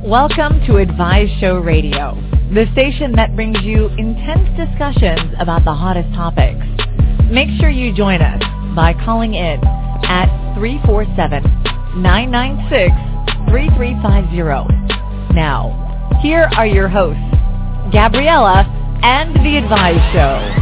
Welcome to Advise Show Radio, the station that brings you intense discussions about the hottest topics. Make sure you join us by calling in at 347-996-3350. Now, here are your hosts, Gabriella and The Advise Show.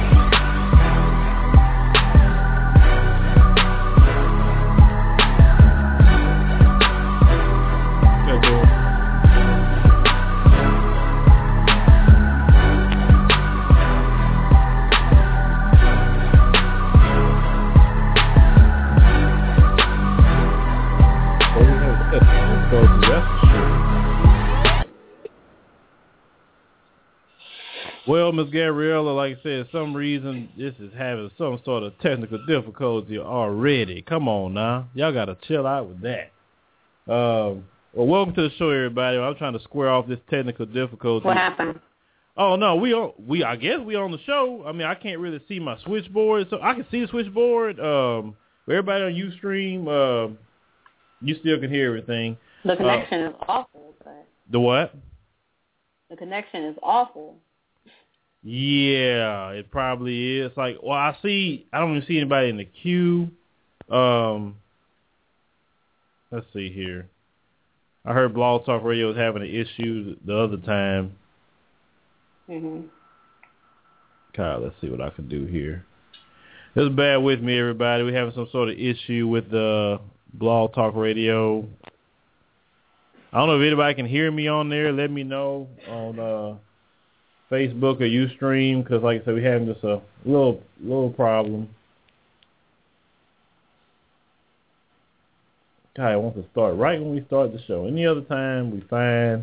Well, Ms. Gabriella, like I said, some reason this is having some sort of technical difficulty already. Come on now. Y'all got to chill out with that. Well, welcome to the show, everybody. I'm trying to square off this technical difficulty. What happened? Oh, no, I guess we on the show. I mean, I can't really see my switchboard, so I can see the switchboard. Everybody on Ustream, you still can hear everything. The connection is awful. But the what? The connection is awful. Yeah, it probably is. Like, well, I don't even see anybody in the queue. Let's see here. I heard Blog Talk Radio was having an issue the other time. God, let's see what I can do here. Just bear with me, everybody. We're having some sort of issue with the Blog Talk Radio. I don't know if anybody can hear me on there. Let me know on Facebook or Ustream, because like I said, we're having just a little problem. God, I want to start right when we start the show. Any other time, we fine.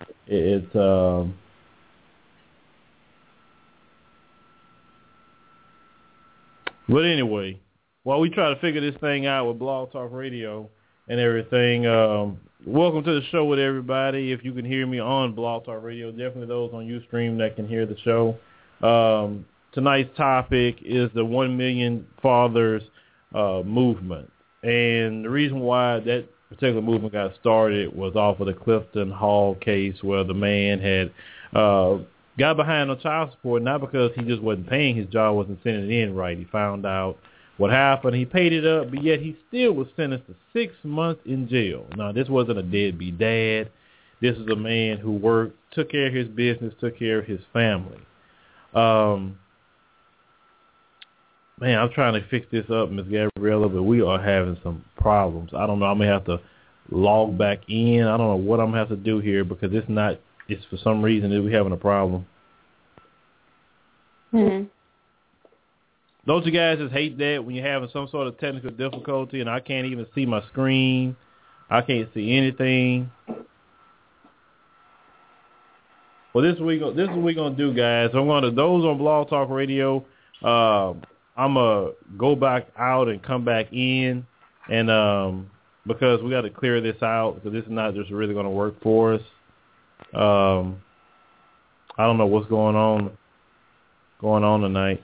But anyway, while we try to figure this thing out with Blog Talk Radio and everything, welcome to the show with everybody. If you can hear me on Blog Talk Radio, definitely those on Ustream that can hear the show. Tonight's topic is the 1 Million Fathers movement. And the reason why that particular movement got started was off of the Clifton Hall case, where the man had got behind on child support, not because he just wasn't paying, his job wasn't sending it in right. He found out what happened, he paid it up, but yet he still was sentenced to 6 months in jail. Now, this wasn't a deadbeat dad. This is a man who worked, took care of his business, took care of his family. Man, I'm trying to fix this up, Ms. Gabriella, but we are having some problems. I don't know. I'm going to have to log back in. I don't know what I'm going to have to do here, because it's for some reason that we're having a problem. Don't you guys just hate that when you're having some sort of technical difficulty and I can't even see my screen? I can't see anything. Well, this is what we're going to do, guys. Those on Blog Talk Radio, I'm going to go back out and come back in, and because we got to clear this out, because this is not just really going to work for us. I don't know what's going on tonight.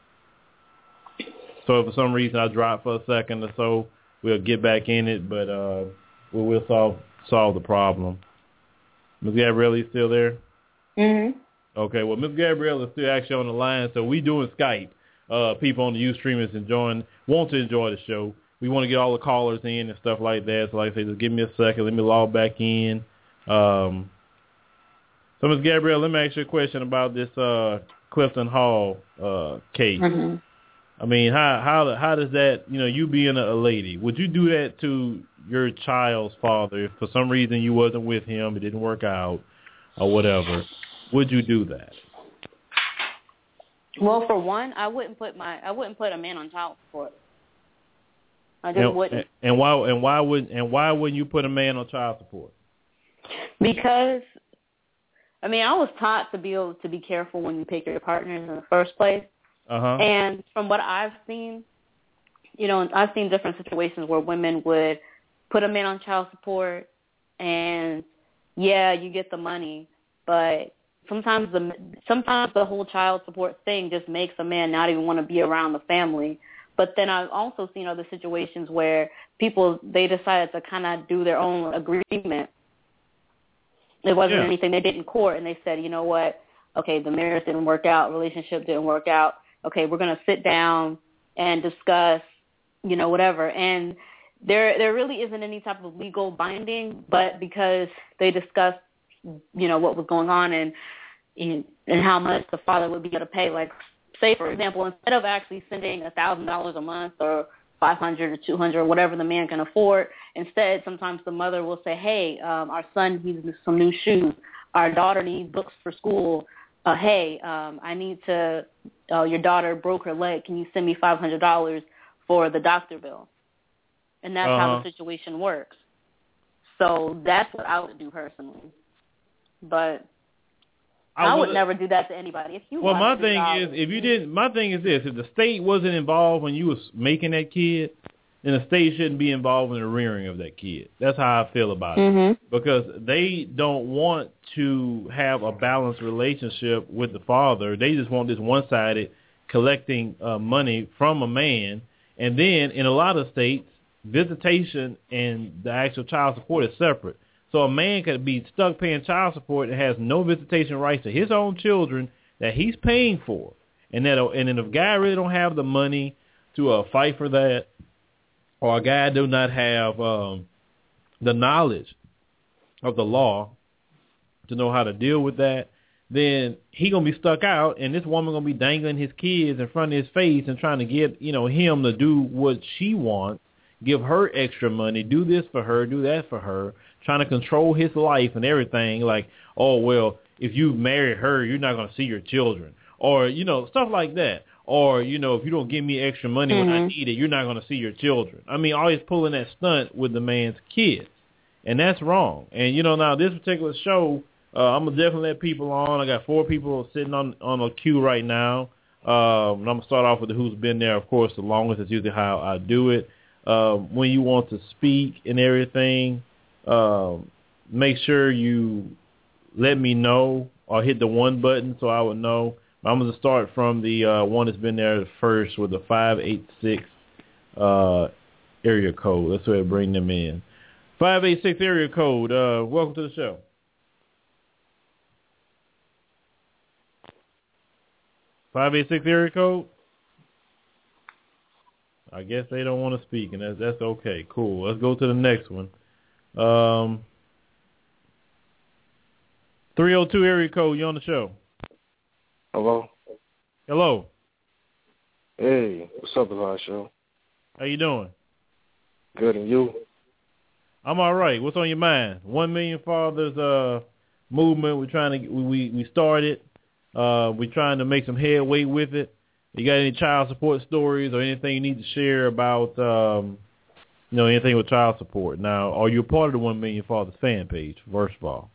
So if for some reason I drop for a second or so, we'll get back in it, but we'll solve the problem. Ms. Gabriella, you still there? Okay, well, Ms. Gabriella is still actually on the line, so we doing Skype. People on the Ustream want to enjoy the show. We want to get all the callers in and stuff like that. So like I say, just give me a second. Let me log back in. So Ms. Gabriella, let me ask you a question about this Clifton Hall case. I mean, how does that, you being a lady, would you do that to your child's father if for some reason you wasn't with him, it didn't work out, or whatever? Would you do that? Well, for one, I wouldn't put a man on child support. I just wouldn't. And why wouldn't you put a man on child support? Because, I mean, I was taught to be able to be careful when you pick your partners in the first place. And from what I've seen, I've seen different situations where women would put a man on child support, and yeah, you get the money, but sometimes the whole child support thing just makes a man not even want to be around the family. But then I've also seen other situations where they decided to kind of do their own agreement It wasn't anything they did in court, and they said, you know what? Okay, the marriage didn't work out, relationship didn't work out. Okay, we're going to sit down and discuss, you know, whatever. And there really isn't any type of legal binding, but because they discussed, you know, what was going on and how much the father would be able to pay. Like, say, for example, instead of actually sending $1,000 a month or $500 or $200 or whatever the man can afford, instead sometimes the mother will say, hey, our son needs some new shoes. Our daughter needs books for school. Hey, I need to, your daughter broke her leg. Can you send me $500 for the doctor bill? And that's how the situation works. So that's what I would do personally. But I would never do that to anybody. If you my thing is, if you didn't, my thing is this: if the state wasn't involved when you was making that kid, then the state shouldn't be involved in the rearing of that kid. That's how I feel about it, because they don't want to have a balanced relationship with the father. They just want this one-sided collecting money from a man, and then in a lot of states, visitation and the actual child support is separate. So a man could be stuck paying child support and has no visitation rights to his own children that he's paying for. And then if a guy really don't have the money to fight for that, or a guy do not have the knowledge of the law to know how to deal with that, then he going to be stuck out, and this woman going to be dangling his kids in front of his face and trying to get, you know, him to do what she wants, give her extra money, do this for her, do that for her, trying to control his life and everything, like, oh, well, if you marry her, you're not going to see your children, or, you know, stuff like that. Or, you know, if you don't give me extra money when I need it, you're not going to see your children. I mean, always pulling that stunt with the man's kids, and that's wrong. And, you know, now this particular show, I'm going to definitely let people on. I got 4 people sitting on a queue right now. And I'm going to start off with who's been there, of course, the longest. That's usually how I do it. When you want to speak and everything, make sure you let me know or hit the 1 button so I would know. I'm going to start from the one that's been there first with the 586 area code. Let's go ahead and bring them in. 586 area code. Welcome to the show. .586 area code. I guess they don't want to speak, and that's okay. Cool. Let's go to the next one. 302 area code. You on the show? Hello. Hello. Hey, what's up, Elijah Show? How you doing? Good, and you? I'm all right. What's on your mind? 1 Million Fathers movement. We're trying to we started. We're trying to make some headway with it. You got any child support stories or anything you need to share about anything with child support? Now, are you a part of the 1 Million Fathers fan page? First of all.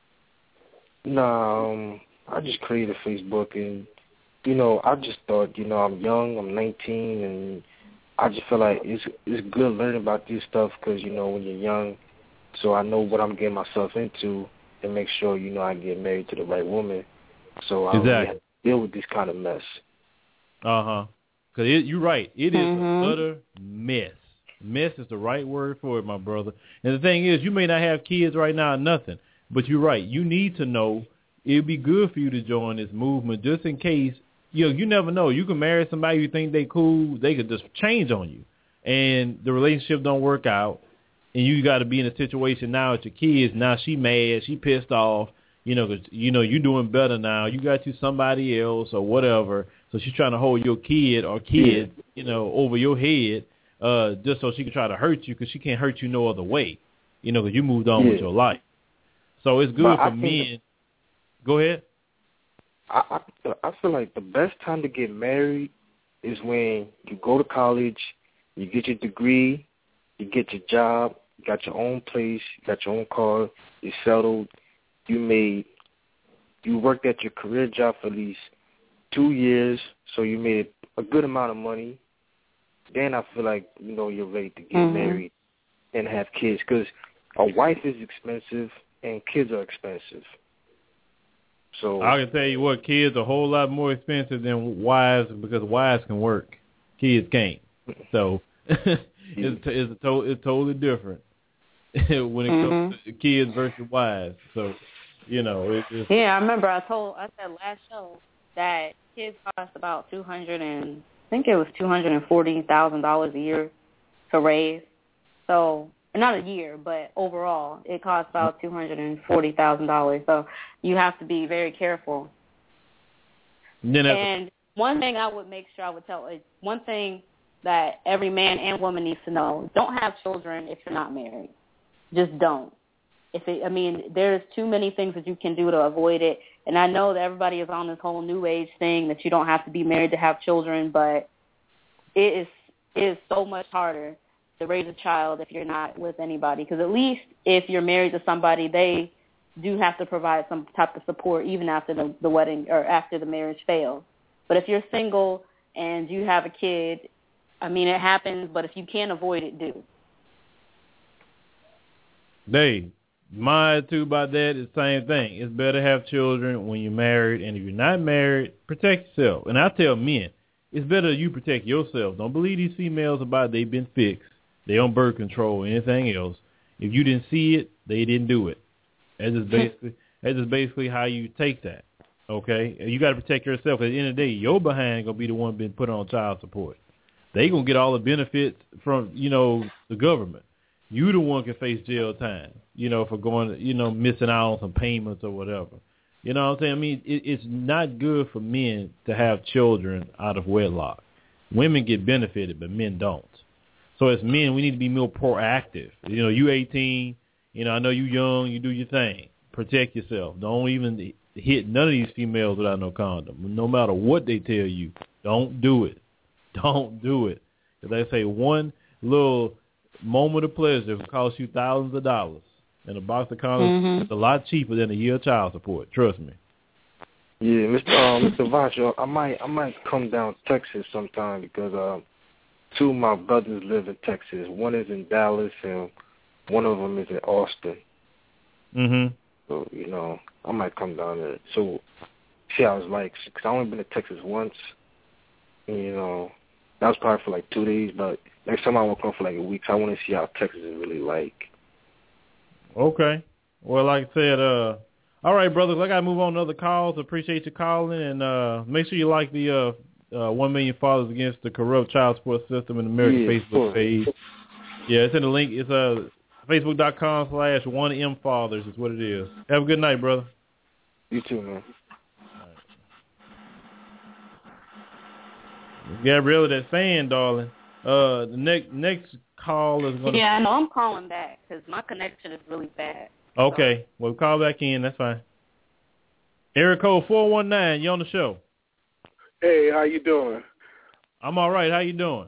No. I just created Facebook, and, I just thought, I'm young, I'm 19, and I just feel like it's good learning about this stuff because, when you're young, so I know what I'm getting myself into and make sure, I get married to the right woman so I don't really have to deal with this kind of mess. Uh-huh. Because you're right. It is an utter mess. Mess is the right word for it, my brother. And the thing is, you may not have kids right now or nothing, but you're right. You need to know. It'd be good for you to join this movement just in case. You never know. You can marry somebody you think they cool. They could just change on you, and the relationship don't work out, and you got to be in a situation now with your kids. Now she mad. She pissed off. Because you're doing better now. You got you somebody else or whatever. So she's trying to hold your kid or kids, over your head, just so she can try to hurt you because she can't hurt you no other way, because you moved on with your life. So it's good for men. Go ahead. I feel like the best time to get married is when you go to college, you get your degree, you get your job, you got your own place, you got your own car, you're settled, you worked at your career job for at least 2 years, so you made a good amount of money. Then I feel like, you're ready to get married and have kids because a wife is expensive and kids are expensive. So I can tell you what, kids are a whole lot more expensive than wives because wives can work, kids can't. So it's totally different when it comes to kids versus wives. So You know, Yeah, I remember I said last show that kids cost about $240,000 a year to raise. So, not a year, but overall, it costs about $240,000. So you have to be very careful. And one thing I would make sure I would tell is one thing that every man and woman needs to know: don't have children if you're not married. Just don't. There's too many things that you can do to avoid it. And I know that everybody is on this whole new age thing that you don't have to be married to have children, but it is so much harder to raise a child if you're not with anybody. Because at least if you're married to somebody, they do have to provide some type of support even after the wedding or after the marriage fails. But if you're single and you have a kid, it happens, but if you can't avoid it, do. Dave, my attitude about that is the same thing. It's better to have children when you're married, and if you're not married, protect yourself. And I tell men, it's better you protect yourself. Don't believe these females about they've been fixed. They on birth control or anything else. If you didn't see it, they didn't do it. That's just basically how you take that. Okay? You got to protect yourself. At the end of the day, your behind going to be the one being put on child support. They going to get all the benefits from, the government. You the one can face jail time, for going, missing out on some payments or whatever. You know what I'm saying? It's not good for men to have children out of wedlock. Women get benefited, but men don't. So as men, we need to be more proactive. You 18, I know you young, you do your thing. Protect yourself. Don't even hit none of these females without no condom. No matter what they tell you, don't do it. Don't do it. Because they say one little moment of pleasure will cost you thousands of dollars. And a box of condoms is a lot cheaper than a year of child support. Trust me. Yeah, Mr. Vacho, I might come down to Texas sometime because two of my brothers live in Texas. One is in Dallas and one of them is in Austin. So, I might come down there. So, see how it's like. Because I've only been to Texas once. And, that was probably for like 2 days. But next time I want to come for like a week, so I want to see how Texas is really like. Okay. Well, like I said, all right, brothers, I got to move on to other calls. Appreciate you calling. And make sure you like the 1 Million Fathers Against the Corrupt Child Support System in America Facebook page. Yeah, it's in the link. It's Facebook.com/1MFathers is what it is. Have a good night, brother. You too, man. Gabriella, that fan, darling. The next call is going to... Yeah, I know. I'm calling back because my connection is really bad. Okay. Well, call back in. That's fine. Area code 419. You on the show. Hey, how you doing? I'm all right. How you doing?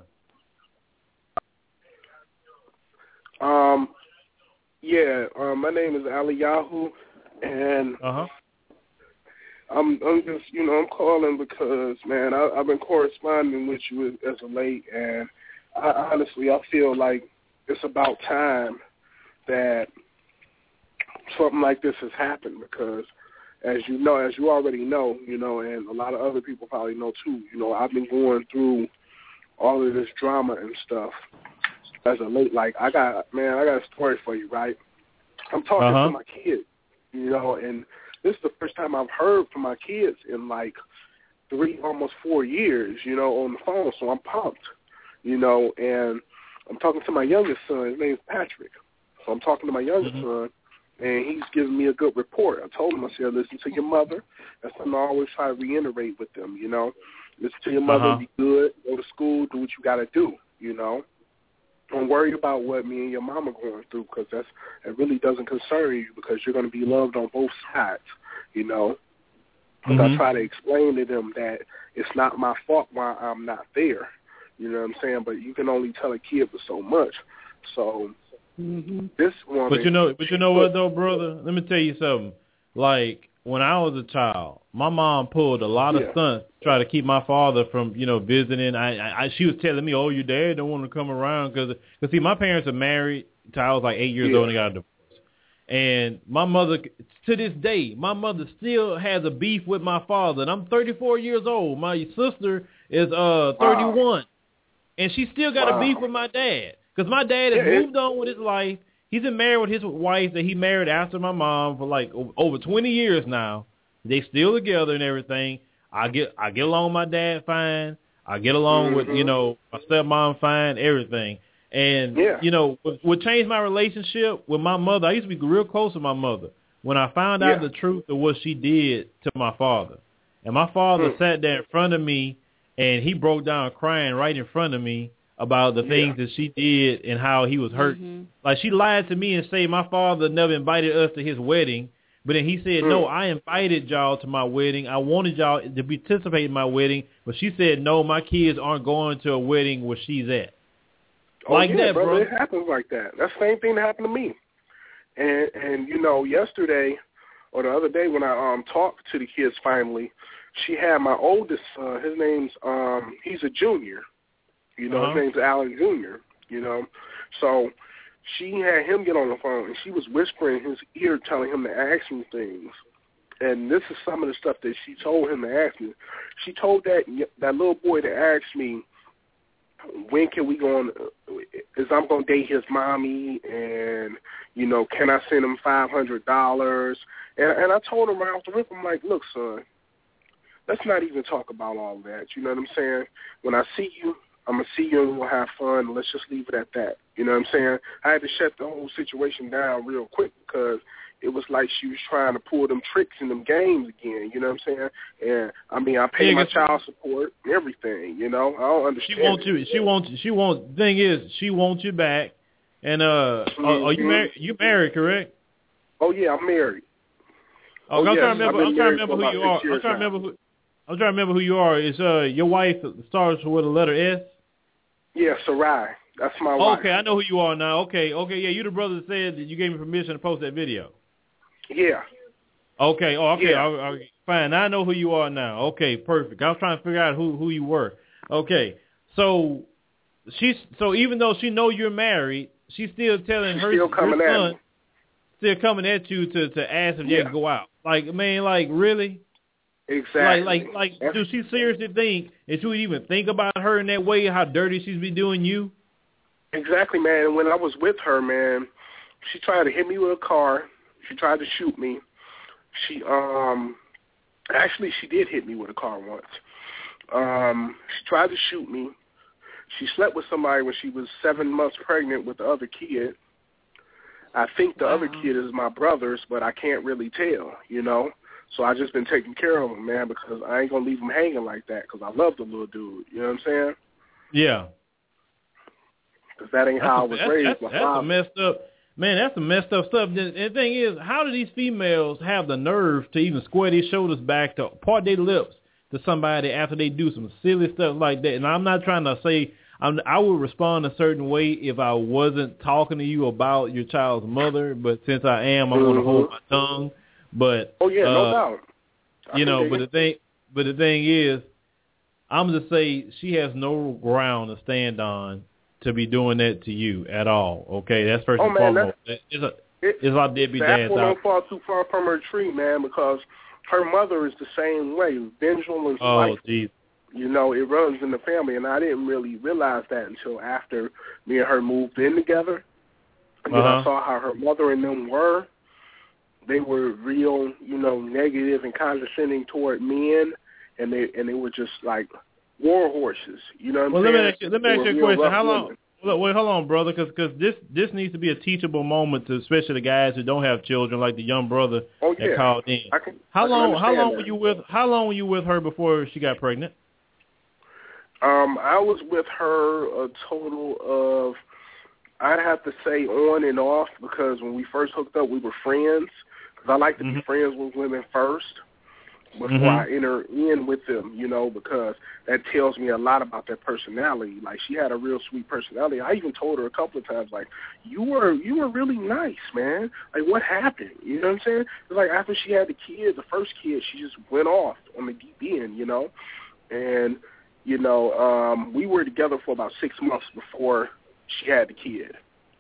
My name is Aliyahu, and I'm just, I'm calling because, man, I've been corresponding with you as of late, and I feel like it's about time that something like this has happened because, as you already know, and a lot of other people probably know too, I've been going through all of this drama and stuff as of late. Like, I got a story for you, right? I'm talking to my kids, and this is the first time I've heard from my kids in like 3, almost 4 years, on the phone. So I'm pumped, and I'm talking to my youngest son. His name's Patrick. So I'm talking to my youngest son, and he's giving me a good report. I told him, I said, listen to your mother. That's something I always try to reiterate with them, Listen to your mother, be good, go to school, do what you got to do, Don't worry about what me and your mama are going through because it really doesn't concern you because you're going to be loved on both sides, Because I try to explain to them that it's not my fault why I'm not there, you know what I'm saying? But you can only tell a kid for so much. So this woman... But you know what, though, brother? Let me tell you something. Like, when I was a child, my mom pulled a lot of stunts to try to keep my father from, visiting. She was telling me, oh, your dad don't want to come around because see, my parents are married until I was like 8 years old and got a divorce. And my mother, to this day, still has a beef with my father. And I'm 34 years old. My sister is 31. And she still got a beef with my dad because my dad has moved on with his life. He's been married with his wife that he married after my mom for like over 20 years now. They still together and everything. I get along with my dad fine. I get along with, you know, my stepmom fine, everything. And, you know, what changed my relationship with my mother, I used to be real close with my mother. When I found out the truth of what she did to my father. And my father sat there in front of me, and he broke down crying right in front of me about the things that she did and how he was hurt. Like, she lied to me and said my father never invited us to his wedding. But then he said, no, I invited y'all to my wedding. I wanted y'all to participate in my wedding. But she said, no, my kids aren't going to a wedding where she's at. Like that, brother. It happens like that. That's the same thing that happened to me. And you know, yesterday or the other day when I talked to the kids finally, she had my oldest son. His name's he's a junior. You know, his name's Alan Jr. You know, so she had him get on the phone and she was whispering in his ear, telling him to ask me things. And this is some of the stuff that she told him to ask me. She told that little boy to ask me, when can we go on, is I'm going to date his mommy, and, you know, can I send him $500? And I told him right off the rip, I'm like, look, son, let's not even talk about all that. You know what I'm saying? When I see you, I'm going to see you and we'll have fun. Let's just leave it at that. You know what I'm saying? I had to shut the whole situation down real quick because it was like she was trying to pull them tricks in them games again, you know what I'm saying? And, I mean, I pay my child support and everything, you know? I don't understand. She wants you. The thing is, she wants you back. And are you married? You married, correct? Oh, yeah, I'm married. I'm trying to remember who you are. I'm trying to remember who you are. Is your wife starts with a letter S? Yeah, Sarai. That's my wife. Okay, I know who you are now. Okay, yeah, you the brother that said that you gave me permission to post that video. Yeah. Okay. Fine. Now I know who you are now. Okay, perfect. I was trying to figure out who you were. Okay. So even though she know you're married, she's still telling her son still coming at you to ask if they can go out. Like, man, like, really? Exactly. Like, do she seriously think that you would even think about her in that way, how dirty she's been doing you? Exactly, man. And when I was with her, man, she tried to hit me with a car. She tried to shoot me. She actually she did hit me with a car once. She tried to shoot me. She slept with somebody when she was 7 months pregnant with the other kid. I think the other kid is my brother's, but I can't really tell, you know. So I just been taking care of him, man, because I ain't gonna leave him hanging like that because I love the little dude. You know what I'm saying? Yeah. Because that ain't how I was raised. That's a messed up. Man, that's some messed up stuff. The thing is, how do these females have the nerve to even square their shoulders back, to part their lips to somebody after they do some silly stuff like that? And I'm not trying to say I would respond a certain way if I wasn't talking to you about your child's mother, but since I am, I want to hold my tongue. But no doubt. You know, but the thing is, I'm just say she has no ground to stand on to be doing that to you at all. Okay, that's first and foremost. It's our deadbeat dads. The apple don't fall too far from her tree, man, because her mother is the same way. Vengeful and spiteful. Geez. You know, it runs in the family, and I didn't really realize that until after me and her moved in together. And then I saw how her mother and them were. They were real, you know, negative and condescending toward men, and they were just like war horses. You know what I'm saying? Let me ask you a question. How long? Wait, hold on, brother, because this needs to be a teachable moment to especially the guys who don't have children, like the young brother that called in. How long were you with her before she got pregnant? I was with her a total of, I'd have to say, on and off, because when we first hooked up, we were friends. Because I like to be friends with women first before I enter in with them, you know, because that tells me a lot about their personality. Like, she had a real sweet personality. I even told her a couple of times, like, you were really nice, man. Like, what happened? You know what I'm saying? It's like after she had the first kid, she just went off on the deep end, you know. And, you know, we were together for about 6 months before she had the kid.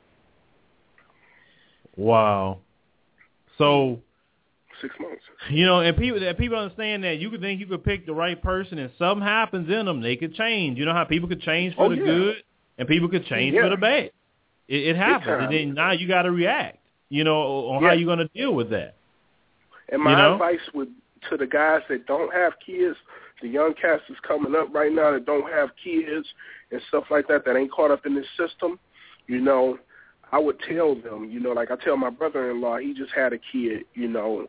Wow. So 6 months. You know, and people understand that you could think you could pick the right person, and something happens in them, they could change. You know how people could change for the good, and people could change for the bad. It happens, and then now you got to react, on how you're going to deal with that. And my advice to the guys that don't have kids, the young cats that's coming up right now that don't have kids and stuff like that ain't caught up in this system, I would tell them, like I tell my brother-in-law, he just had a kid, and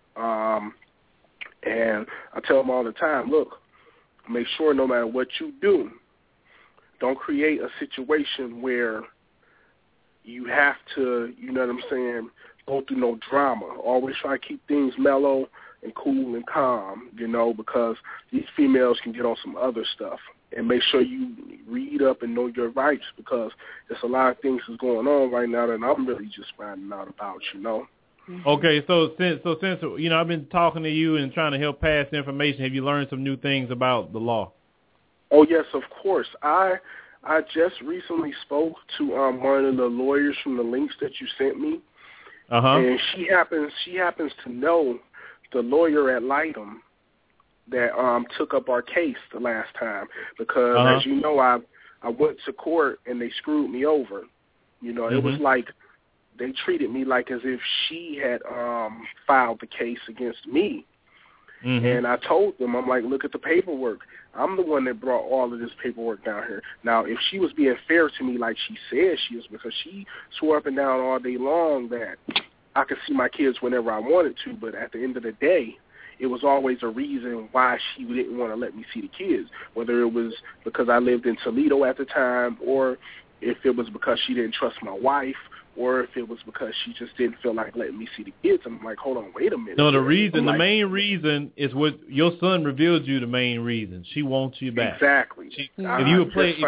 I tell him all the time, look, make sure no matter what you do, don't create a situation where you have to, go through no drama. Always try to keep things mellow and cool and calm, because these females can get on some other stuff. And make sure you read up and know your rights, because there's a lot of things that's going on right now that I'm really just finding out about, Okay, so since I've been talking to you and trying to help pass the information, have you learned some new things about the law? Oh yes, of course. I just recently spoke to one of the lawyers from the links that you sent me, and she happens to know the lawyer at Lightem that took up our case the last time, because as you know, I went to court and they screwed me over. It was like they treated me like as if she had filed the case against me. And I told them, I'm like, look at the paperwork. I'm the one that brought all of this paperwork down here. Now, if she was being fair to me like she said she is, because she swore up and down all day long that I could see my kids whenever I wanted to, but at the end of the day, it was always a reason why she didn't want to let me see the kids, whether it was because I lived in Toledo at the time, or if it was because she didn't trust my wife, or if it was because she just didn't feel like letting me see the kids. I'm like, hold on, wait a minute. No, the main reason is what your son revealed you. The main reason, she wants you back. Exactly. If you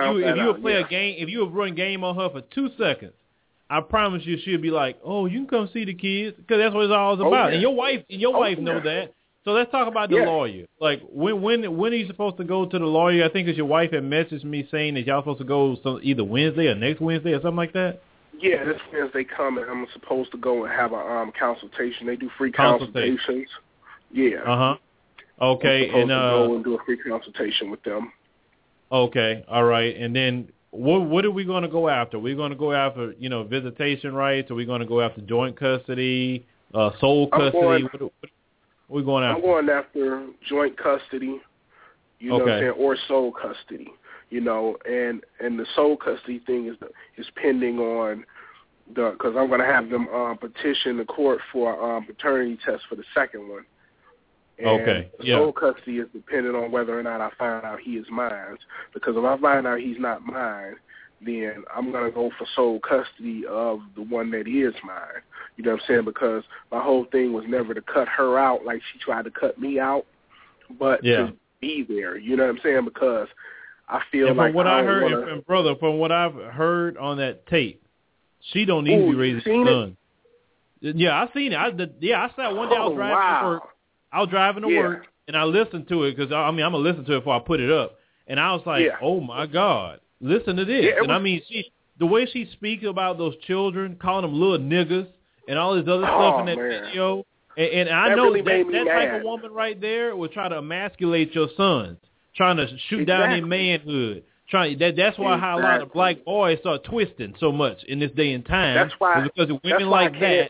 would run game on her for 2 seconds, I promise you she'll be like, oh, you can come see the kids, because that's what it's all about. Yeah. And your wife know that. So let's talk about the lawyer. Like, when are you supposed to go to the lawyer? I think it's your wife had messaged me saying that y'all supposed to go either Wednesday or next Wednesday or something like that. Yeah, this Wednesday coming, I'm supposed to go and have a consultation. They do free consultations. Yeah. Okay, I'm supposed to go and do a free consultation with them. Okay, all right. And then what are we going to go after? We're going to go after, visitation rights? Are we going to go after joint custody, sole custody? What are we going after? I'm going after joint custody, what I'm saying, or sole custody. And the sole custody thing is pending on because I'm going to have them petition the court for paternity test for the second one. And sole custody is dependent on whether or not I find out he is mine. Because if I find out he's not mine, then I'm going to go for sole custody of the one that is mine. You know what I'm saying? Because my whole thing was never to cut her out like she tried to cut me out, but to be there. You know what I'm saying? Because I feel like from what I heard, brother, from what I've heard on that tape, she don't need to be raising a son. Yeah, I seen it. I sat one day. I was driving to work. I was driving to work, and I listened to it because I'm gonna listen to it before I put it up. And I was like, oh my God, listen to this. The way she speaks about those children, calling them little niggas and all this other stuff in that video. And I know really that type of woman right there will try to emasculate your sons, trying to shoot down their manhood. That's why how a lot of black boys start twisting so much in this day and time. That's why because of women like that.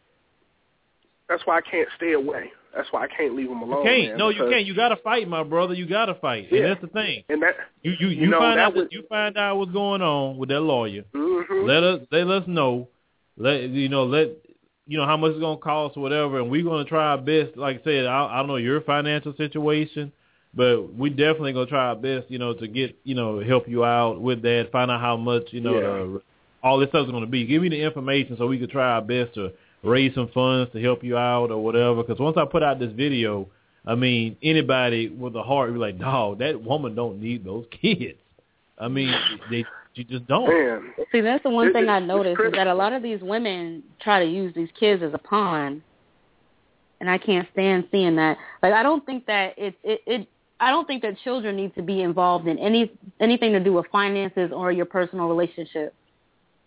That's why I can't stay away. That's why I can't leave them alone. You can't. No, you can't. You got to fight, my brother. You got to fight. And that's the thing. And that you find out what's going on with that lawyer. Mm-hmm. Let us know. Let how much it's gonna cost or whatever, and we're gonna try our best. Like I said, I don't know your financial situation, but we definitely gonna try our best, to get, help you out with that. Find out how much, all this stuff's gonna be. Give me the information so we can try our best to raise some funds to help you out or whatever. Because once I put out this video, I mean, anybody with a heart will be like, dog, that woman don't need those kids. I mean, she just don't. Man. See, that's the one thing I noticed is that a lot of these women try to use these kids as a pawn, and I can't stand seeing that. Like, I don't think that I don't think that children need to be involved in anything to do with finances or your personal relationship.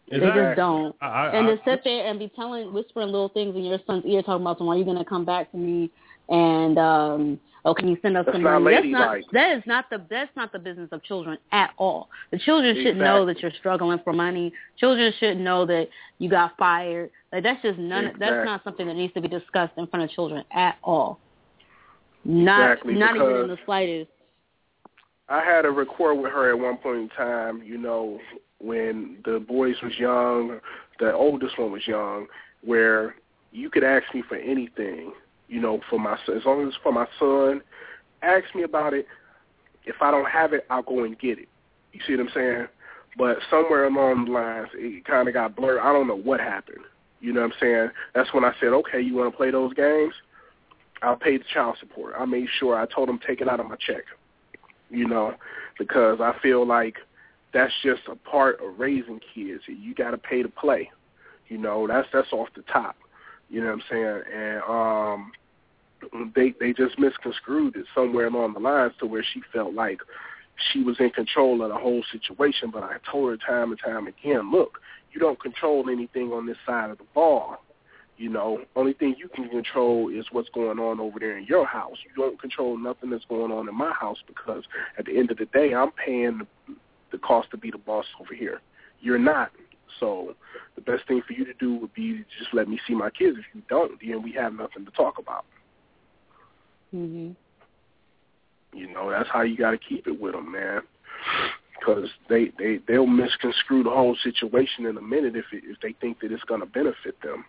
Exactly. They just don't. And to sit there and be whispering little things in your son's ear, talking about, "Are you going to come back to me?" And can you send us some money? That's not the business of children at all. The children should know that you're struggling for money. Children should know that you got fired. Like, that's just that's not something that needs to be discussed in front of children at all. Not even in the slightest. I had a rapport with her at one point in time, when the boys was young, the oldest one was young, where you could ask me for anything, for my son. As long as it's for my son, ask me about it. If I don't have it, I'll go and get it. You see what I'm saying? But somewhere along the lines, it kind of got blurred. I don't know what happened. You know what I'm saying? That's when I said, okay, you want to play those games? I'll pay the child support. I made sure I told them take it out of my check, because I feel like that's just a part of raising kids. You got to pay to play. That's off the top. You know what I'm saying? And they just misconstrued it somewhere along the lines to where she felt like she was in control of the whole situation. But I told her time and time again, look, you don't control anything on this side of the ball. Only thing you can control is what's going on over there in your house. You don't control nothing that's going on in my house, because at the end of the day, I'm paying the cost to be the boss over here. You're not. So the best thing for you to do would be to just let me see my kids. If you don't, then we have nothing to talk about. Mhm. That's how you got to keep it with them, man. Because they'll misconstrue the whole situation in a minute if they think that it's going to benefit them.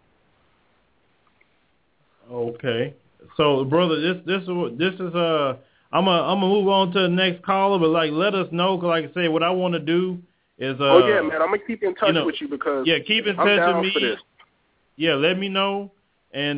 Okay, so brother, this is I'm gonna move on to the next caller, but let us know, cause like I say, what I want to do is oh yeah, man, I'm gonna keep in touch with you, because keep in I'm touch down with for me. this. Yeah, let me know, and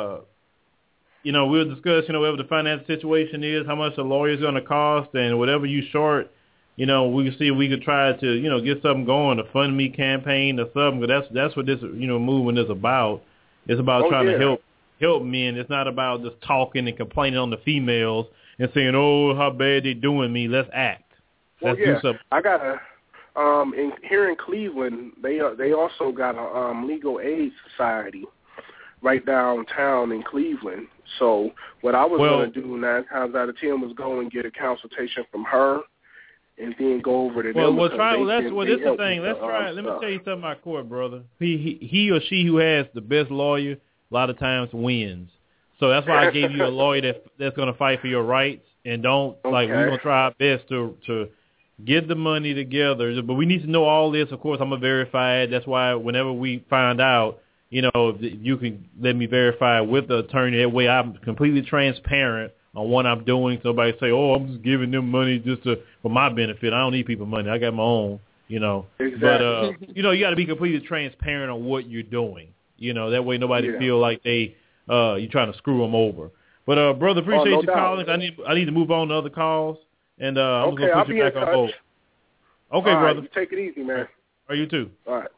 we'll discuss whatever the finance situation is, how much the lawyer's gonna cost, and whatever you short. We can see if we could try to get something going, a Fund Me campaign or something. But that's what this movement is about. It's about trying to help men. It's not about just talking and complaining on the females and saying, "Oh, how bad they doing me." Let's act. Let's do something. I got here in Cleveland, they also got a legal aid society right downtown in Cleveland. So what I was going to do 9 times out of 10 was go and get a consultation from her, and then go over to them. This is the thing. Let's try it. Let me tell you something about court, brother. He or she who has the best lawyer a lot of times wins. So that's why I gave you a lawyer that's going to fight for your rights, and don't we're going to try our best to get the money together. But we need to know all this. Of course, I'm going to verify it. That's why whenever we find out, if you can let me verify it with the attorney. That way I'm completely transparent on what I'm doing. So nobody say, "Oh, I'm just giving them money just for my benefit. I don't need people's money. I got my own." Exactly. But you got to be completely transparent on what you're doing. That way nobody feel like you're trying to screw them over. But brother, appreciate you calling. I need to move on to other calls, and I'm going to put you back on hold. Okay, all brother. Right, you take it easy, man. Are you too? All right.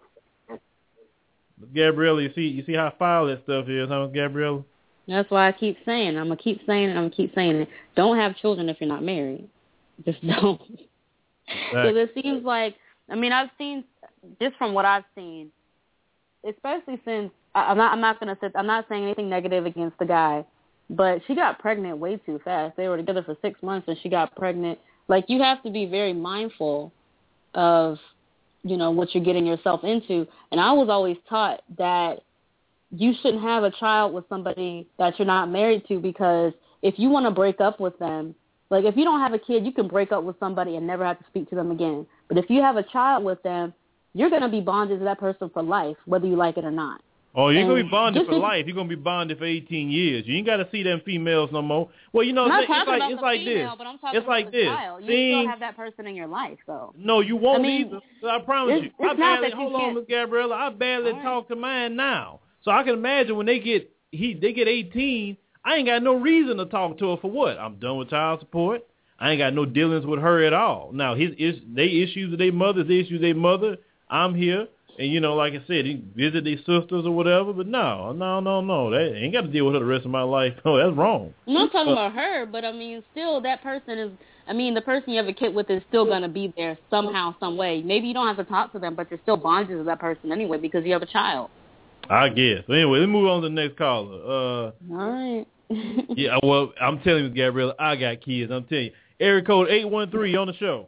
Gabriella, you see how foul that stuff is, huh, Gabriella? That's why I keep saying, I'm going to keep saying it. Don't have children if you're not married. Just don't. Because it seems like, I've seen, just from what I've seen, especially since, I'm not saying anything negative against the guy, but she got pregnant way too fast. They were together for 6 months and she got pregnant. Like, you have to be very mindful of, what you're getting yourself into. And I was always taught that you shouldn't have a child with somebody that you're not married to, because if you want to break up with them, like if you don't have a kid, you can break up with somebody and never have to speak to them again. But if you have a child with them, you're going to be bonded to that person for life, whether you like it or not. Oh, you're going to be bonded for life. You're going to be bonded for 18 years. You ain't got to see them females no more. Well, it's like this. But I'm talking about the child. You still have that person in your life, though. No, you won't either. I promise you. Hold on, Miss Gabriella. I barely talk to mine now. So I can imagine when they get 18, I ain't got no reason to talk to her for what? I'm done with child support. I ain't got no dealings with her at all. Now, they issues with their mother, they issues their mother. I'm here. And, you know, like I said, he visit these sisters or whatever, but no. They ain't got to deal with her the rest of my life. Oh, that's wrong. I'm not talking about her, but, I mean, still that person is, the person you have a kid with is still going to be there somehow, some way. Maybe you don't have to talk to them, but you're still bonded to that person anyway because you have a child. I guess. But anyway, let's move on to the next caller. All right. Yeah, well, I'm telling you, Gabriella, I got kids. I'm telling you. Area code 813 on the show.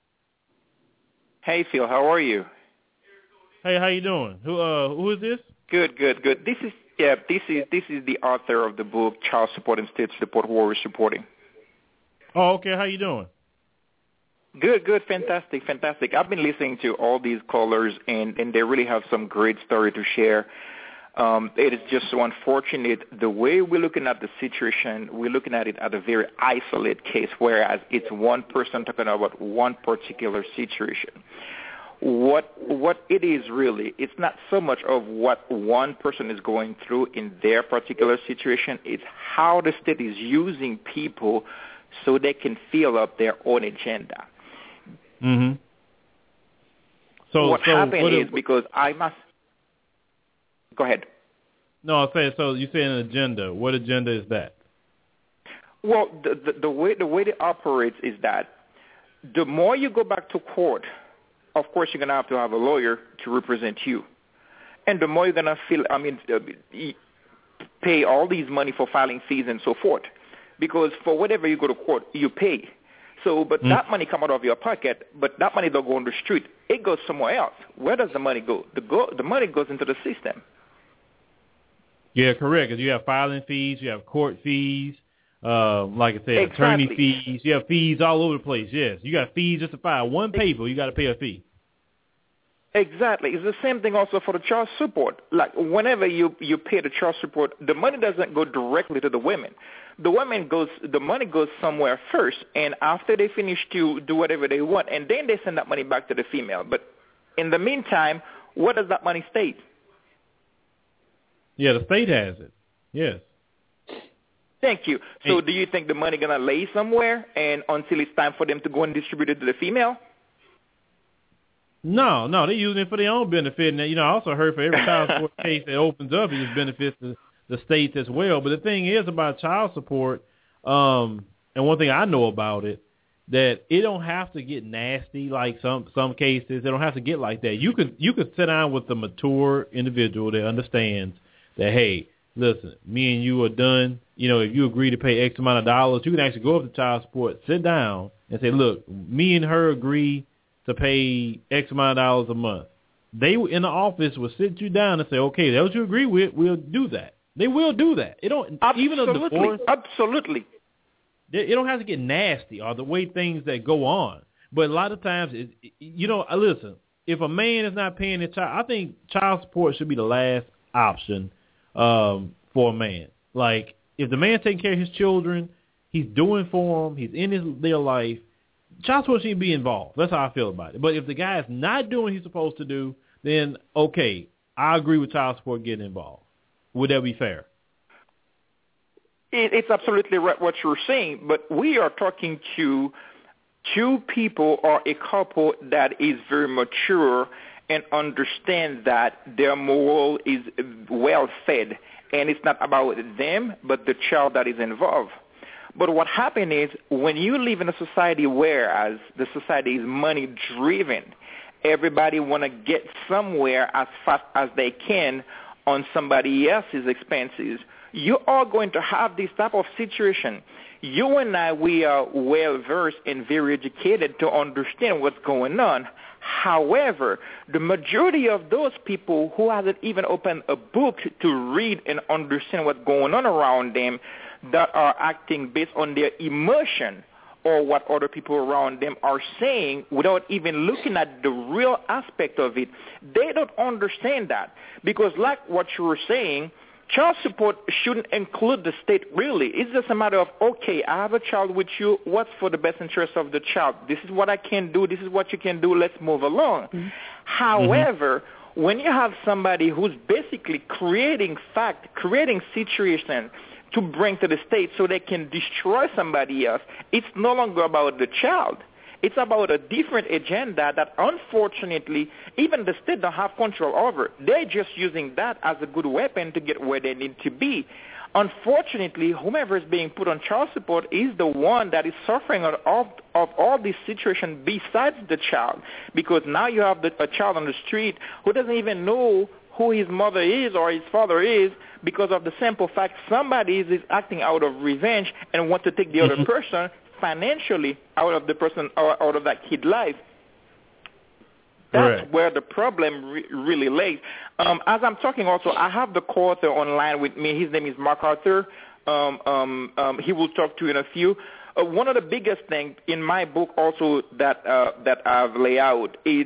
Hey, Phil, how are you? Hey, how you doing? Who is this? Good. This is the author of the book Child Support and State Support Warriors Supporting. Oh, okay. How you doing? Good. Fantastic. I've been listening to all these callers, and they really have some great story to share. It is just so unfortunate the way we're looking at the situation. We're looking at it at a very isolated case, whereas it's one person talking about one particular situation. What it is really, it's not so much of what one person is going through in their particular situation. It's how the state is using people so they can fill up their own agenda. Mm-hmm. So what happened is because I must go ahead. No, I'll say so. You say an agenda. What agenda is that? Well, the way it operates is that the more you go back to court, of course, you're going to have a lawyer to represent you. And the more you're going to pay all these money for filing fees and so forth. Because for whatever you go to court, you pay. So, but that money come out of your pocket, but that money don't go on the street. It goes somewhere else. Where does the money go? The money goes into the system. Yeah, correct. Because you have filing fees, you have court fees, like I said, attorney fees. You have fees all over the place, yes. You got fees just to file one paper. You got to pay a fee. Exactly. It's the same thing also for the child support. Like whenever you pay the child support, the money doesn't go directly to the women. The money goes somewhere first, and after they finish to do whatever they want, and then they send that money back to the female. But in the meantime, where does that money stay? Yeah, the state has it. Yes. Thank you. So do you think the money going to lay somewhere and until it's time for them to go and distribute it to the female? No, they're using it for their own benefit. And, I also heard for every child support case that opens up, it just benefits the states as well. But the thing is about child support, and one thing I know about it, that it don't have to get nasty like some cases. It don't have to get like that. You could sit down with a mature individual that understands that, hey, listen, me and you are done. If you agree to pay X amount of dollars, you can actually go up to child support, sit down, and say, look, me and her agree to pay X amount of dollars a month. They in the office will sit you down and say, okay, that's what you agree with. We'll do that. They will do that. It don't even a divorce. Absolutely. It don't have to get nasty or the way things that go on. But a lot of times, listen, if a man is not paying his child, I think child support should be the last option for a man. Like, if the man taking care of his children, he's doing for them, he's in their life, child support shouldn't be involved. That's how I feel about it. But if the guy is not doing what he's supposed to do, then, okay, I agree with child support getting involved. Would that be fair? It's absolutely right what you're saying, but we are talking to two people or a couple that is very mature and understand that their moral is well fed, and it's not about them but the child that is involved. But what happened is when you live in a society whereas the society is money driven, everybody want to get somewhere as fast as they can on somebody else's expenses, you are going to have this type of situation. You and I, we are well-versed and very educated to understand what's going on. However, the majority of those people who haven't even opened a book to read and understand what's going on around them, that are acting based on their emotion or what other people around them are saying without even looking at the real aspect of it, they don't understand that. Because like what you were saying, child support shouldn't include the state really. It's just a matter of, okay, I have a child with you. What's for the best interest of the child? This is what I can do. This is what you can do. Let's move along. Mm-hmm. However, when you have somebody who's basically creating situation to bring to the state so they can destroy somebody else, it's no longer about the child. It's about a different agenda that, unfortunately, even the state don't have control over. They're just using that as a good weapon to get where they need to be. Unfortunately, whomever is being put on child support is the one that is suffering of all this situation besides the child, because now you have a child on the street who doesn't even know who his mother is or his father is, because of the simple fact somebody is acting out of revenge and want to take the other person financially out of the person or out of that kid's life. That's where the problem really lays. As I'm talking also, I have the co-author online with me. His name is Mark Arthur. He will talk to you in a few. One of the biggest things in my book also that I've laid out is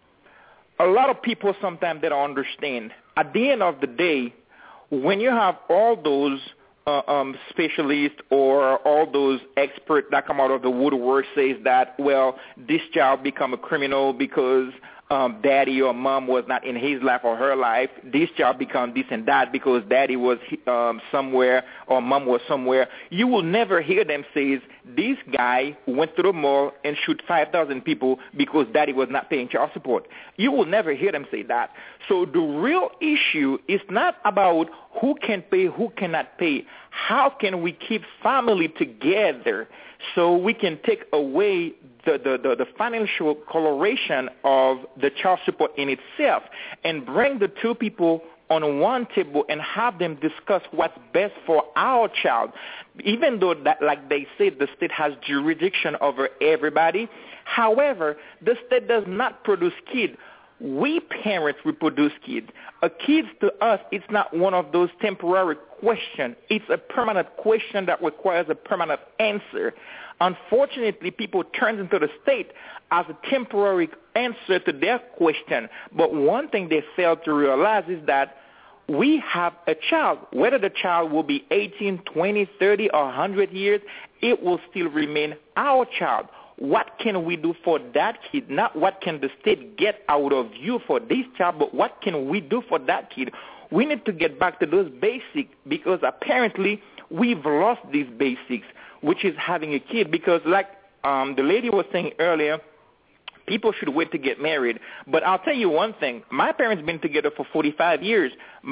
a lot of people sometimes they don't understand. At the end of the day, when you have all those specialists or all those experts that come out of the woodwork says that, well, this child become a criminal because daddy or mom was not in his life or her life. This child become this and that because daddy was somewhere or mom was somewhere. You will never hear them say, this guy went to the mall and shoot 5,000 people because daddy was not paying child support. You will never hear them say that. So the real issue is not about who can pay, who cannot pay. How can we keep family together so we can take away the financial coloration of the child support in itself and bring the two people on one table and have them discuss what's best for our child? Even though, that, like they said, the state has jurisdiction over everybody, however, the state does not produce kids. We parents reproduce kids. A kid to us, it's not one of those temporary questions. It's a permanent question that requires a permanent answer. Unfortunately, people turn into the state as a temporary answer to their question. But one thing they fail to realize is that we have a child. Whether the child will be 18, 20, 30, or 100 years, it will still remain our child. What can we do for that kid? Not what can the state get out of you for this child, but what can we do for that kid? We need to get back to those basics, because apparently we've lost these basics, which is having a kid. Because like the lady was saying earlier, people should wait to get married. But I'll tell you one thing. My parents been together for 45 years.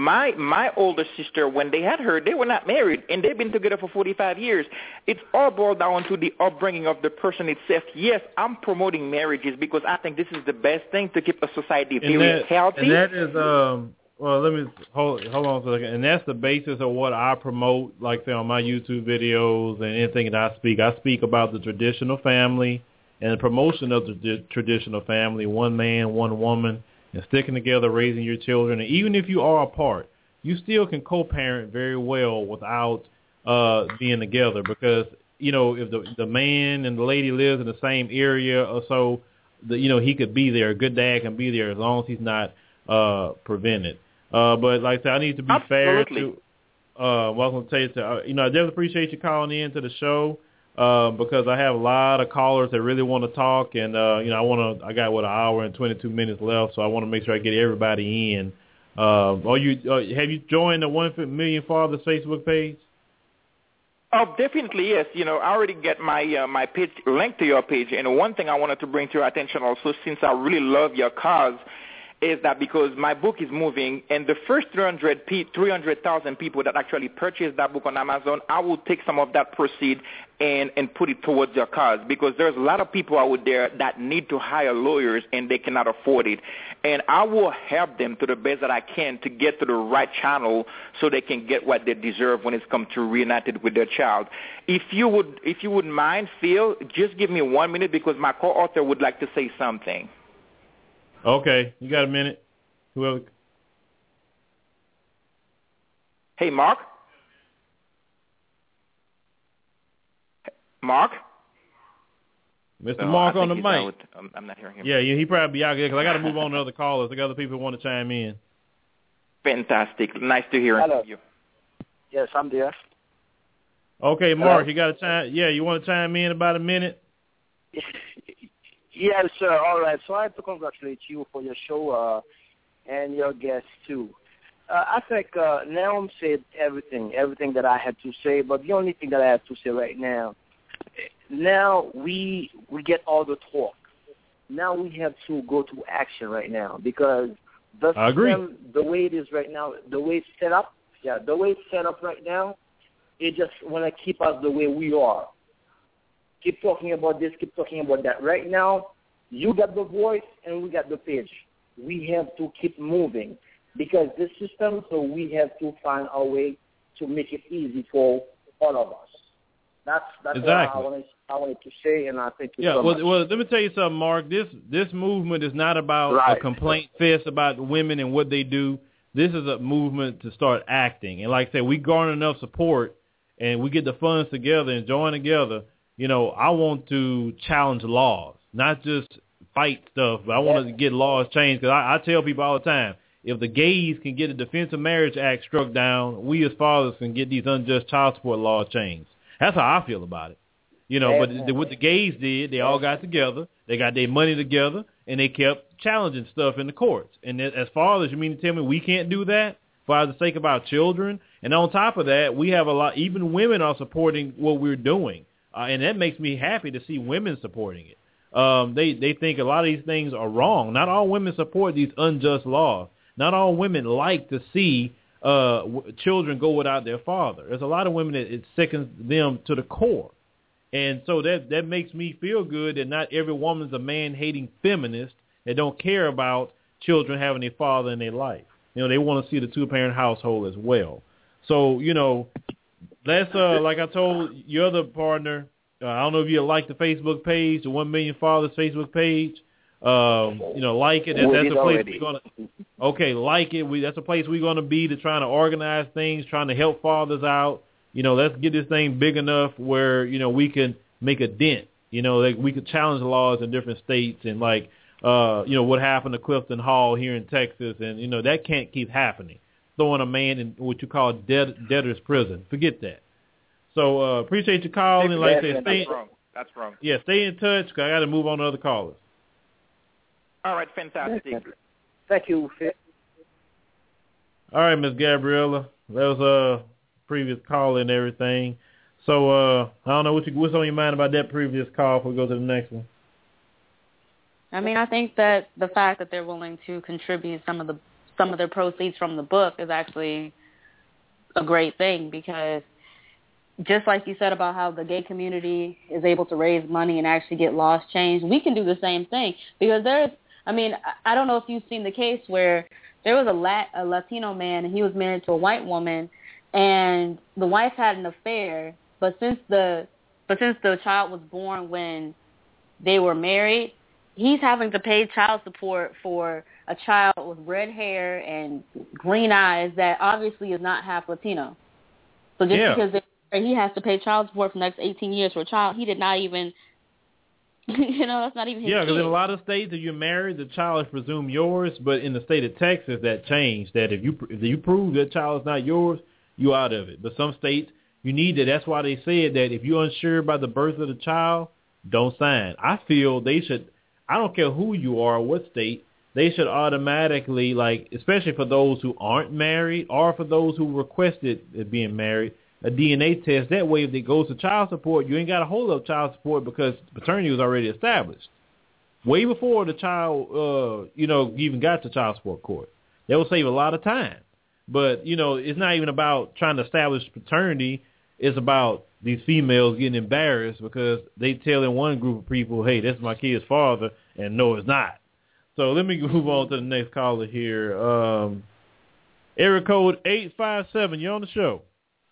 My older sister, when they had her, they were not married, and they've been together for 45 years. It's all boiled down to the upbringing of the person itself. Yes, I'm promoting marriages because I think this is the best thing to keep a society very healthy. And that is, well, let me hold on for a second. And that's the basis of what I promote, like say on my YouTube videos and anything that I speak. I speak about the traditional family and the promotion of the traditional family, one man, one woman, and sticking together, raising your children. And even if you are apart, you still can co-parent very well without being together, because, you know, if the man and the lady lives in the same area or so, he could be there. A good dad can be there as long as he's not prevented. But like I said, I need to be fair to welcome to I definitely appreciate you calling in to the show. Because I have a lot of callers that really want to talk, and I got an hour and 22 minutes left, so I want to make sure I get everybody in. Have you joined the 1 Million Fathers Facebook page? Oh, definitely, yes. I already get my page linked to your page, and one thing I wanted to bring to your attention also, since I really love your cause, is that because my book is moving, and the first 300,000 people that actually purchase that book on Amazon, I will take some of that proceed and put it towards your cause, because there's a lot of people out there that need to hire lawyers and they cannot afford it. And I will help them to the best that I can to get to the right channel so they can get what they deserve when it's come to reunited with their child. If you wouldn't mind, Phil, just give me 1 minute, because my co-author would like to say something. Okay, you got a minute? Whoever. Hey, Mark? Mark? Mr. Mark on the mic. I'm not hearing him. Yeah, he probably be out there, because I got to move on to other callers. I got other people who want to chime in. Fantastic. Nice to hear from you. Yes, I'm there. Okay, Mark, you got to chime. Yeah, you want to chime in about a minute? Yes, sir. All right. So I have to congratulate you for your show and your guests, too. I think Naum said everything that I had to say, but the only thing that I have to say right now, now we get all the talk. Now we have to go to action right now because the system, the way it is right now, the way it's set up right now, it just want to keep us the way we are. Keep talking about this, keep talking about that. Right now, you got the voice and we got the page. We have to keep moving because this system, so we have to find our way to make it easy for all of us. That's exactly what I wanted to say, and I think well, let me tell you something, Mark. This movement is not about a complaint fest about women and what they do. This is a movement to start acting. And like I said, we garner enough support and we get the funds together and join together. You know, I want to challenge laws, not just fight stuff, but I want to get laws changed because I tell people all the time, if the gays can get the Defense of Marriage Act struck down, we as fathers can get these unjust child support laws changed. That's how I feel about it. You know, but what the gays did, they all got together, they got their money together, and they kept challenging stuff in the courts. And as fathers, you mean to tell me we can't do that for the sake of our children? And on top of that, we have a lot, even women are supporting what we're doing. And that makes me happy to see women supporting it. They think a lot of these things are wrong. Not all women support these unjust laws. Not all women like to see children go without their father. There's a lot of women that it sickens them to the core. And so that makes me feel good that not every woman's a man-hating feminist that don't care about children having a father in their life. You know, they want to see the two-parent household as well. So, you know, that's like I told your other partner, I don't know if you like the Facebook page, the 1 Million Fathers Facebook page. You know, like it. That's a place we're gonna. Okay, like it. That's a place we're gonna be to trying to organize things, trying to help fathers out. You know, let's get this thing big enough where, you know, we can make a dent. You know, like we could challenge laws in different states and like, you know, what happened to Clifton Hall here in Texas. And, you know, that can't keep happening. Throwing a man in what you call debtor's prison. Forget that. So appreciate your call. And like I said, that's wrong. Yeah, stay in touch because I got to move on to other callers. All right, fantastic. Thank you, Phil. All right, Miss Gabriella. That was previous call and everything. So I don't know what's on your mind about that previous call before we go to the next one. I mean, I think that the fact that they're willing to contribute some of their proceeds from the book is actually a great thing because just like you said about how the gay community is able to raise money and actually get laws changed, we can do the same thing because I don't know if you've seen the case where there was a Latino man and he was married to a white woman and the wife had an affair, but since the child was born when they were married, he's having to pay child support for a child with red hair and green eyes that obviously is not half Latino. So just because he has to pay child support for the next 18 years for a child he did not even, you know, that's not even his kid. Because in a lot of states, if you're married, the child is presumed yours. But in the state of Texas, that changed. That if you prove that child is not yours, you out of it. But some states, you need that. That's why they said that if you're unsure about the birth of the child, don't sign. I feel they should, I don't care who you are or what state, they should automatically, like, especially for those who aren't married or for those who requested being married, a DNA test. That way, if it goes to child support, you ain't got to hold up child support because paternity was already established. Way before the child, you know, even got to child support court. That will save a lot of time. But, you know, it's not even about trying to establish paternity. It's about these females getting embarrassed because they tell in one group of people, hey, that's my kid's father, and no, it's not. So let me move on to the next caller here. Area code 857, you're on the show.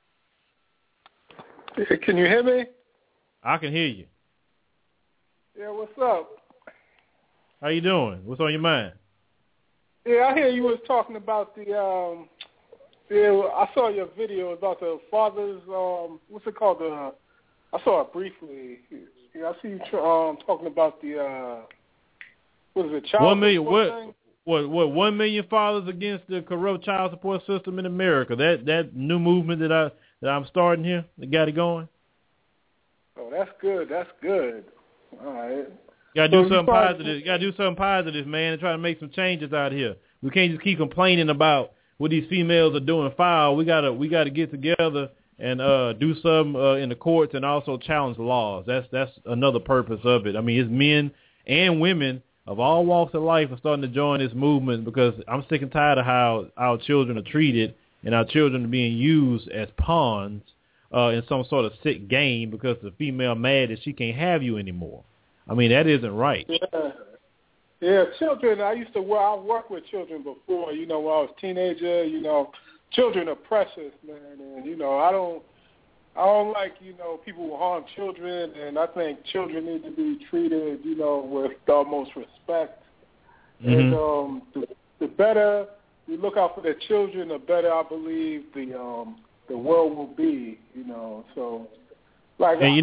Can you hear me? I can hear you. Yeah, what's up? How you doing? What's on your mind? Yeah, I hear you was talking about the I saw your video about the father's, what's it called? I saw it briefly. Yeah, I see you talking about the, what is it, child 1 million, support thing? What 1 million fathers against the corrupt child support system in America. That new movement that I'm starting here, that got it going. Oh, that's good. That's good. All right. Gotta do something positive. Gotta do something positive, man, and try to make some changes out here. We can't just keep complaining about what these females are doing foul. We gotta get together and do some in the courts and also challenge laws. That's another purpose of it. I mean, it's men and women of all walks of life are starting to join this movement because I'm sick and tired of how our children are treated and our children are being used as pawns in some sort of sick game because the female mad that she can't have you anymore. I mean, that isn't right. Yeah, children, I worked with children before, when I was a teenager, children are precious, man, and, I don't like, people who harm children, and I think children need to be treated, with the utmost respect. Mm-hmm. And the better we look out for their children, the better I believe the world will be, so... Like, and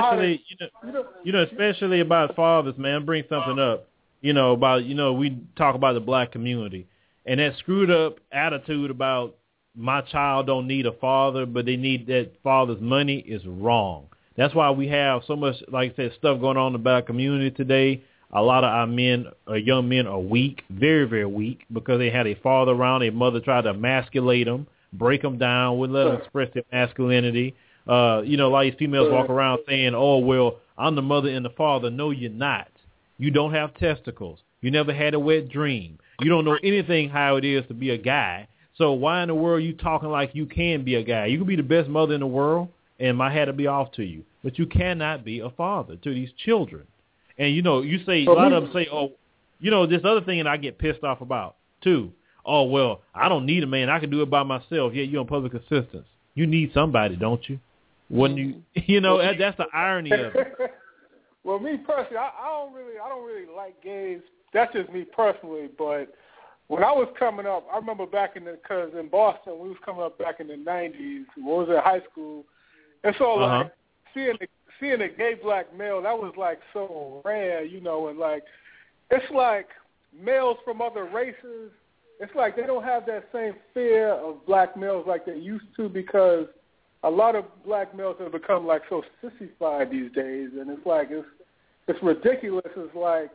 especially about fathers, man, bring something up, about, we talk about the black community and that screwed up attitude about my child don't need a father, but they need that father's money is wrong. That's why we have so much, like I said, stuff going on in the black community today. A lot of our young men are weak, very, very weak, because they had a father around, their mother tried to emasculate them, break them down, wouldn't let them express their masculinity. A lot of these females walk around saying, oh, well, I'm the mother and the father. No, you're not. You don't have testicles. You never had a wet dream. You don't know anything how it is to be a guy. So why in the world are you talking like you can be a guy? You can be the best mother in the world, and my hat will be off to you. But you cannot be a father to these children. And, you say, a lot of them say, oh, this other thing that I get pissed off about, too. Oh, well, I don't need a man. I can do it by myself. Yeah, you're on public assistance. You need somebody, don't you? When that's the irony of it. Well, me personally, I don't really like gays. That's just me personally. But when I was coming up, I remember because in Boston, we was coming up back in the 90s. When I was in high school, and so like seeing a gay black male, that was like so rare, and like it's like males from other races. It's like they don't have that same fear of black males like they used to because a lot of black males have become like so sissified these days, and it's like it's ridiculous. It's like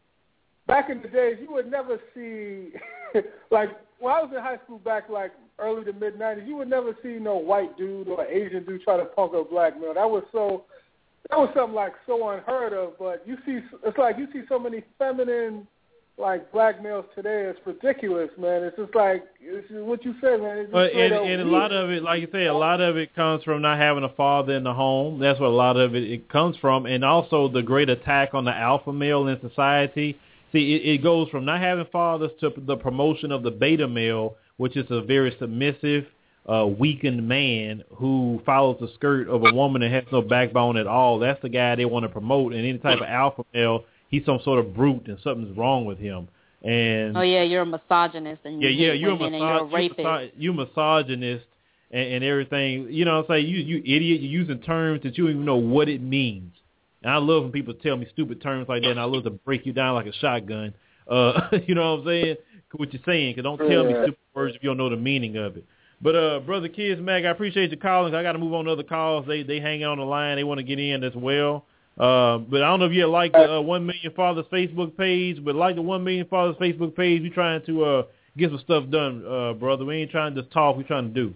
back in the days you would never see like when I was in high school back like early to mid '90s, you would never see no white dude or Asian dude try to punk a black male. That was something like so unheard of. But it's like you see so many feminine like black males today. It's ridiculous, man. It's just like what you said, man. It's just and a lot of it, like you say, a lot of it comes from not having a father in the home. That's what a lot of it comes from, and also the great attack on the alpha male in society. See, it goes from not having fathers to the promotion of the beta male, which is a very submissive, weakened man who follows the skirt of a woman and has no backbone at all. That's the guy they want to promote, and any type of alpha male, he's some sort of brute and something's wrong with him. And you're a misogynist and you're a rapist. You're misogynist and everything. You know what I'm saying? You idiot. You're using terms that you don't even know what it means. And I love when people tell me stupid terms like that, and I love to break you down like a shotgun. You know what I'm saying? What you're saying, because don't tell me stupid words if you don't know the meaning of it. But Brother Kids Mag, I appreciate your calling. I got to move on to other calls. They hang on the line. They want to get in as well. But I don't know if you like the 1 Million Fathers Facebook page, but like the 1 Million Fathers Facebook page, we're trying to get some stuff done, brother. We ain't trying to just talk. We're trying to do.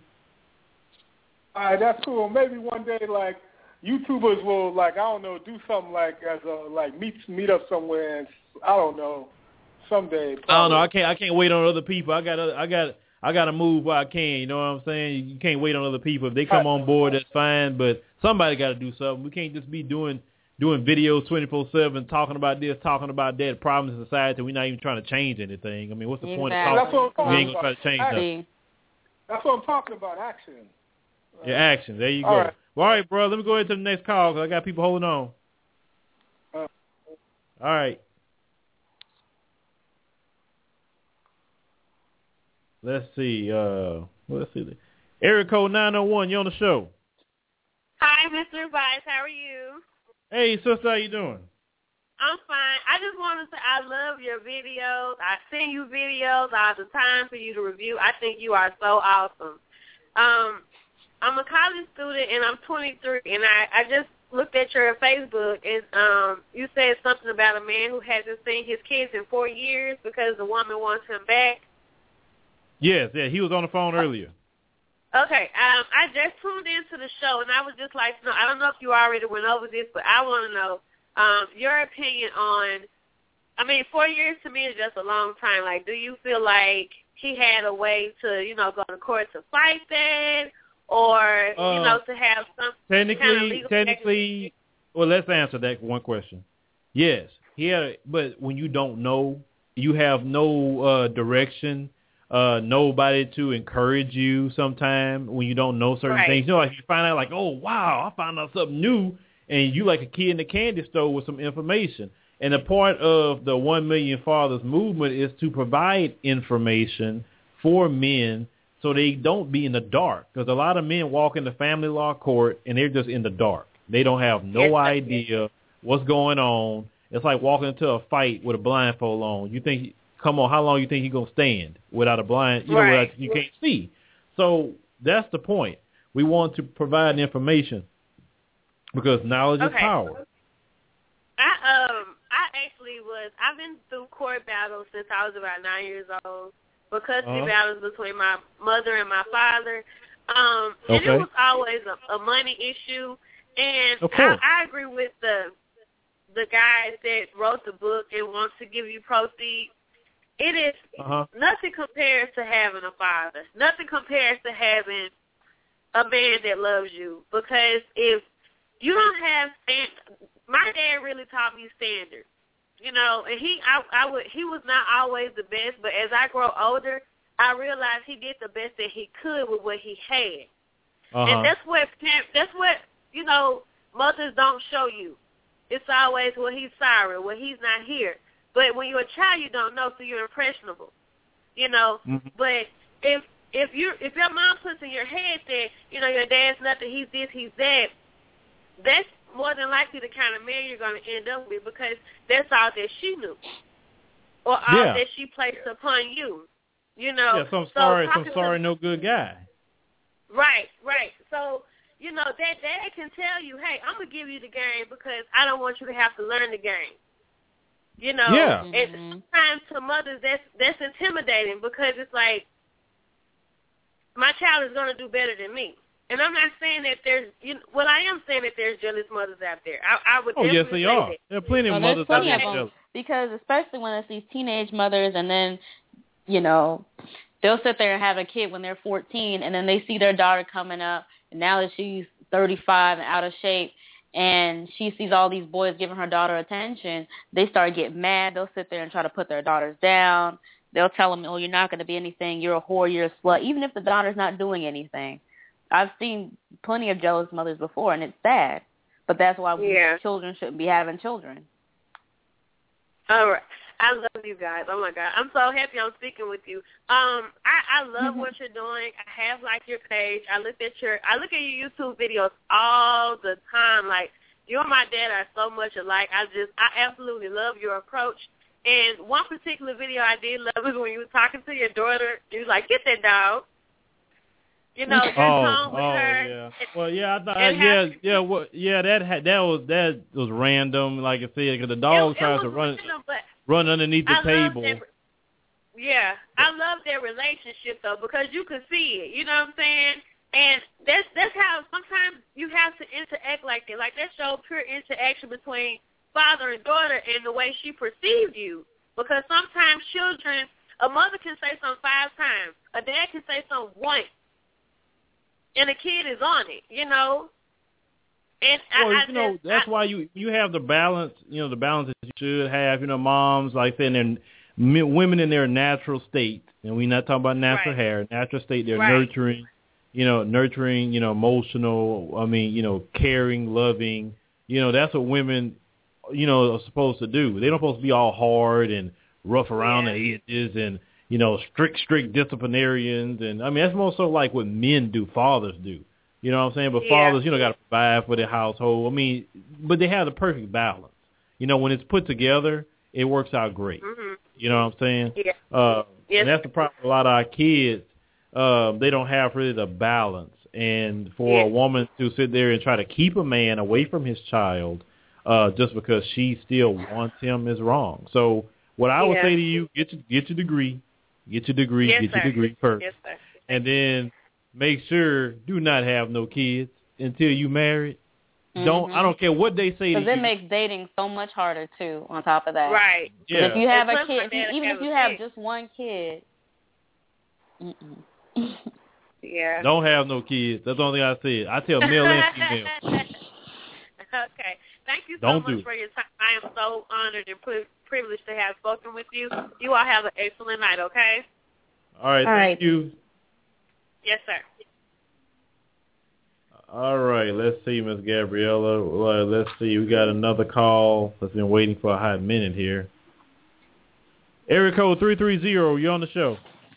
All right, that's cool. Maybe one day, like, YouTubers will, like, I don't know, do something like as a, like, meet up somewhere, and I don't know, someday. Probably. I don't know. I can't wait on other people. I got to move where I can. You know what I'm saying? You can't wait on other people. If they come on board, that's fine. But somebody got to do something. We can't just be doing videos 24/7, talking about this, talking about that, problems in society. We're not even trying to change anything. I mean, what's the point of talking? We ain't gonna try to change nothing. That's what I'm talking about. Action. Yeah, action. There you go. Right. Well, all right, bro. Let me go ahead to the next call because I got people holding on. All right. Let's see. Area code 901. You on the show? Hi, Mr. Vice. How are you? Hey, sister. How you doing? I'm fine. I just want to say I love your videos. I send you videos all the time for you to review. I think you are so awesome. I'm a college student, and I'm 23, and I just looked at your Facebook, and you said something about a man who hasn't seen his kids in 4 years because the woman wants him back. Yes, yeah, he was on the phone earlier. Okay, I just tuned into the show, and I was just like, no, I don't know if you already went over this, but I want to know your opinion on, 4 years to me is just a long time. Like, do you feel like he had a way to, go to court to fight that, or, to have some kind of legal technically, well, let's answer that one question. Yes, he had, but when you don't know, you have no direction, nobody to encourage you sometime when you don't know certain things. Like you find out like, oh, wow, I found out something new, and you like a kid in the candy store with some information. And a part of the 1 Million Fathers movement is to provide information for men so they don't be in the dark. Because a lot of men walk into family law court, and they're just in the dark. They don't have no idea what's going on. It's like walking into a fight with a blindfold on. You think, come on, how long you think he's going to stand without a blind, without, you can't see. So that's the point. We want to provide information because knowledge is power. I've been through court battles since I was about 9 years old, for custody battles between my mother and my father. And it was always a money issue. And I agree with the guys that wrote the book and wants to give you proceeds. It is nothing compares to having a father. Nothing compares to having a man that loves you. Because if you don't have my dad really taught me standards. And he was not always the best, but as I grow older, I realized he did the best that he could with what he had. And that's what mothers don't show you. It's always, well, he's sorry, well, he's not here. But when you're a child, you don't know, so you're impressionable, But if your mom puts in your head that, your dad's nothing, he's this, he's that, that's more than likely the kind of man you're going to end up with, because that's all that she knew, or all that she placed upon you, Yeah, some sorry, no good guy. Right. So, that dad can tell you, hey, I'm going to give you the game because I don't want you to have to learn the game. And sometimes to mothers, that's intimidating, because it's like, my child is going to do better than me. And I'm not saying that I am saying that there's jealous mothers out there. I would definitely yes, they are. There are plenty of mothers out there jealous. Because especially when it's these teenage mothers, and then, they'll sit there and have a kid when they're 14, and then they see their daughter coming up, and now that she's 35 and out of shape, and she sees all these boys giving her daughter attention, they start getting mad. They'll sit there and try to put their daughters down. They'll tell them, oh, you're not going to be anything. You're a whore. You're a slut, even if the daughter's not doing anything. I've seen plenty of jealous mothers before, and it's sad. But that's why children shouldn't be having children. All right. I love you guys. Oh, my God. I'm so happy I'm speaking with you. I love what you're doing. I have liked your page. I look at your YouTube videos all the time. Like, you and my dad are so much alike. I absolutely love your approach. And one particular video I did love is when you were talking to your daughter. You was like, get that dog. Just home with her. Yeah. Well, yeah, I thought, that was random. Like I said, because the dog tries to run underneath the table. I love their relationship though, because you can see it. You know what I'm saying? And that's how sometimes you have to interact like that. Like, that showed pure interaction between father and daughter and the way she perceived you. Because sometimes children, a mother can say something 5 times, a dad can say something once, and the kid is on it, And that's why you have the balance, the balance that you should have. Moms, like saying, women in their natural state, and we're not talking about natural hair, natural state. They're nurturing, emotional. Caring, loving. That's what women, are supposed to do. They're not supposed to be all hard and rough around the edges and strict disciplinarians. And that's more so like what men do, fathers do. You know what I'm saying? But fathers, got to provide for their household. But they have the perfect balance. When it's put together, it works out great. Mm-hmm. You know what I'm saying? Yeah. And that's the problem with a lot of our kids. They don't have really the balance. And for a woman to sit there and try to keep a man away from his child just because she still wants him is wrong. So what I would say to you, get your degree. Get your degree first. Yes, sir. And then make sure do not have no kids until you married. I don't care what they say to you. Because it makes dating so much harder too. On top of that, right? Yeah. If you have a kid, even if you have just one kid. Yeah. Don't have no kids. That's the only thing I said. I tell male and female. Okay. Thank you so much for your time. I am so honored and privileged to have spoken with you. You all have an excellent night, okay? All right. Thank you. Yes, sir. All right. Let's see, Miss Gabriella. Let's see. We got another call that's been waiting for a hot minute here. Area code 330. You're on the show.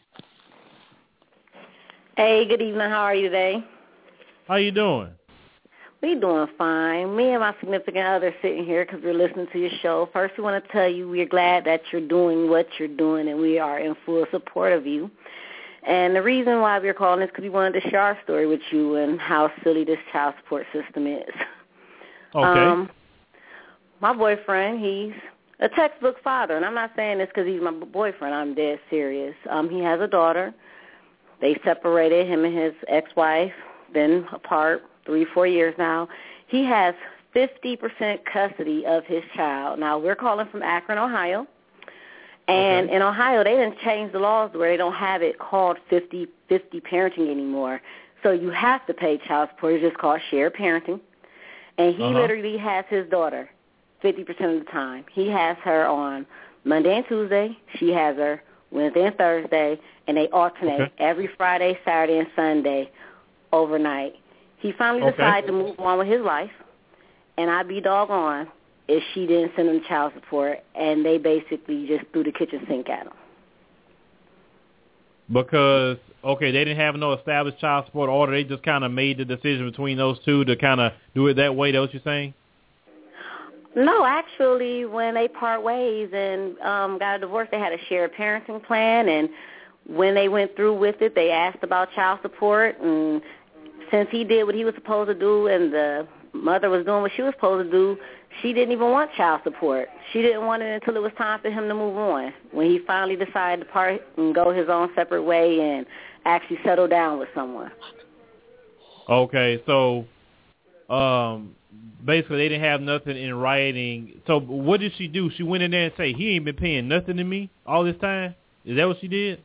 Hey, good evening. How are you today? How you doing? We doing fine. Me and my significant other sitting here because we're listening to your show. First, we want to tell you we're glad that you're doing what you're doing, and we are in full support of you. And the reason why we're calling is because we wanted to share our story with you and how silly this child support system is. Okay. My boyfriend, he's a textbook father, and I'm not saying this because he's my boyfriend. I'm dead serious. He has a daughter. They separated, him and his ex-wife, been apart 3-4 years now. He has 50% custody of his child. Now, we're calling from Akron, Ohio. And in Ohio, they didn't change the laws where they don't have it called 50-50 parenting anymore. So you have to pay child support. It's just called shared parenting. And he literally has his daughter 50% of the time. He has her on Monday and Tuesday. She has her Wednesday and Thursday. And they alternate every Friday, Saturday, and Sunday overnight. He finally decided to move on with his life. And I'd be doggone if she didn't send him child support, and they basically just threw the kitchen sink at him. Because, they didn't have no established child support order. They just kind of made the decision between those two to kind of do it that way. That's what you're saying? No, actually, when they part ways and got a divorce, they had a shared parenting plan, and when they went through with it, they asked about child support, and since he did what he was supposed to do and the mother was doing what she was supposed to do, she didn't even want child support. She didn't want it until it was time for him to move on, when he finally decided to part and go his own separate way and actually settle down with someone. Okay, so basically they didn't have nothing in writing. So what did she do? She went in there and say, he ain't been paying nothing to me all this time? Is that what she did?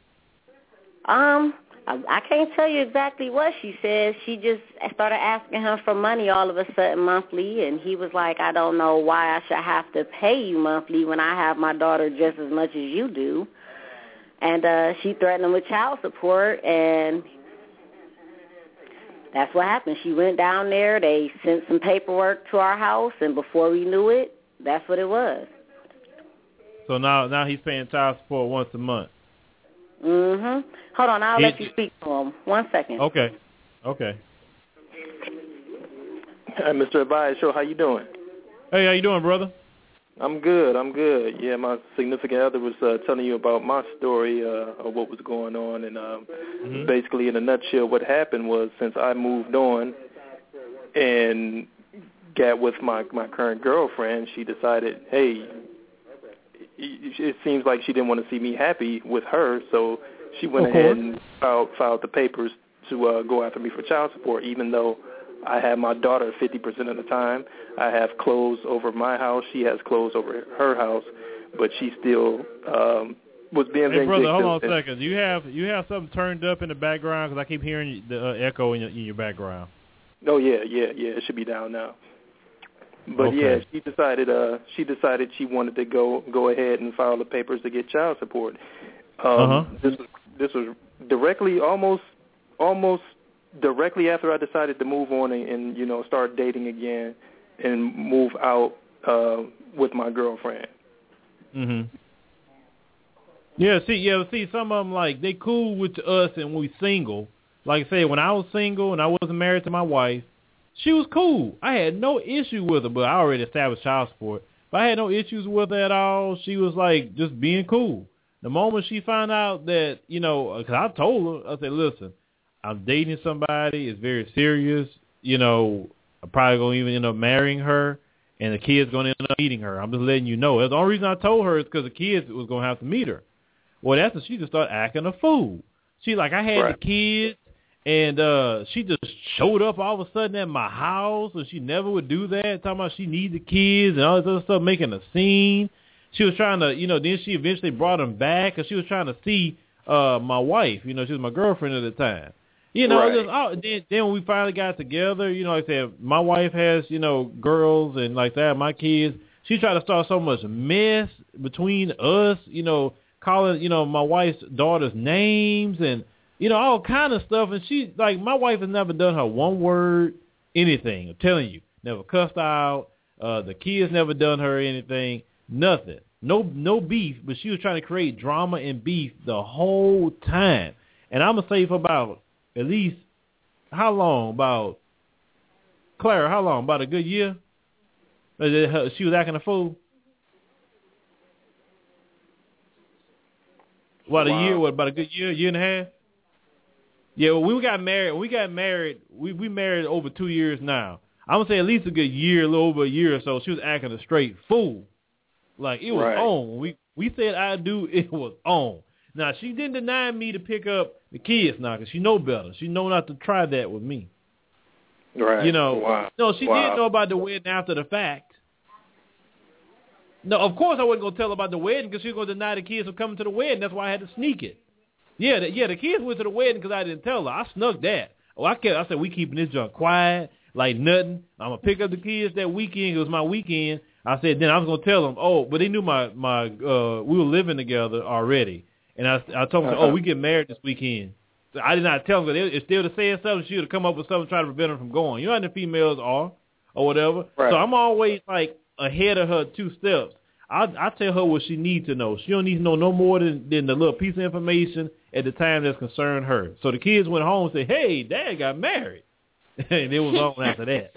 I can't tell you exactly what she said. She just started asking him for money all of a sudden monthly, and he was like, I don't know why I should have to pay you monthly when I have my daughter just as much as you do. And she threatened him with child support, and that's what happened. She went down there. They sent some paperwork to our house, and before we knew it, that's what it was. So now he's paying child support once a month. Mm-hmm. Hold on, I'll let you speak to him. 1 second. Okay. Hi, Mr. Advice Show. How you doing? Hey, how you doing, brother? I'm good. Yeah, my significant other was telling you about my story of what was going on, and basically, in a nutshell, what happened was since I moved on and got with my current girlfriend, she decided, hey, it seems like she didn't want to see me happy with her, so she went ahead and filed the papers to go after me for child support, even though I have my daughter 50% of the time. I have clothes over my house. She has clothes over her house, but she still was being vindictive. Hey, brother, hold on a second. You have something turned up in the background because I keep hearing the echo in your background. Oh, yeah. It should be down now. But she decided she wanted to go ahead and file the papers to get child support. This was directly almost directly after I decided to move on and start dating again and move out with my girlfriend. Yeah, see, some of them like they cool with us and we single. Like I said, when I was single and I wasn't married to my wife, she was cool. I had no issue with her, but I already established child support. But I had no issues with her at all. She was like just being cool. The moment she found out that, because I told her, I said, listen, I'm dating somebody. It's very serious. I'm probably going to even end up marrying her, and the kid's going to end up meeting her. I'm just letting you know. The only reason I told her is because the kids was going to have to meet her. Well, that's when she just started acting a fool. She's like, I had the kids, And she just showed up all of a sudden at my house, and she never would do that, talking about she needs the kids and all this other stuff, making a scene. She was trying to, then she eventually brought them back, because she was trying to see my wife. She was my girlfriend at the time. Right. Then when we finally got together, like I said, my wife has, girls and like that, my kids. She tried to start so much mess between us, calling, my wife's daughter's names and, all kind of stuff. And she, like, my wife has never done her one word, anything. I'm telling you, never cussed out. The kids never done her anything, nothing. No beef, but she was trying to create drama and beef the whole time. And I'm going to say for about at least, how long? Clara, how long? About a good year? She was acting a fool? About a year? About a good year and a half? Yeah, well, we got married. We married over 2 years now. I'm going to say at least a good year, a little over a year or so. She was acting a straight fool. Like, it was on. We said I do, it was on. Now, she didn't deny me to pick up the kids now, because she know better. She know not to try that with me. Right. No, she did know about the wedding after the fact. No, of course I wasn't going to tell her about the wedding, because she was going to deny the kids from coming to the wedding. That's why I had to sneak it. Yeah, the kids went to the wedding because I didn't tell her. I snuck that. I said, we keeping this junk quiet, like nothing. I'm going to pick up the kids that weekend. It was my weekend. I said, then I was going to tell them, but they knew we were living together already. And I told them, we get married this weekend. So I did not tell them, because if they would have said something, she would have come up with something to try to prevent them from going. You know how the females are, or whatever. Right. So I'm always, like, ahead of her 2 steps. I tell her what she needs to know. She don't need to know no more than the little piece of information at the time that's concerned her. So the kids went home and said, hey, Dad got married. And it was on after that.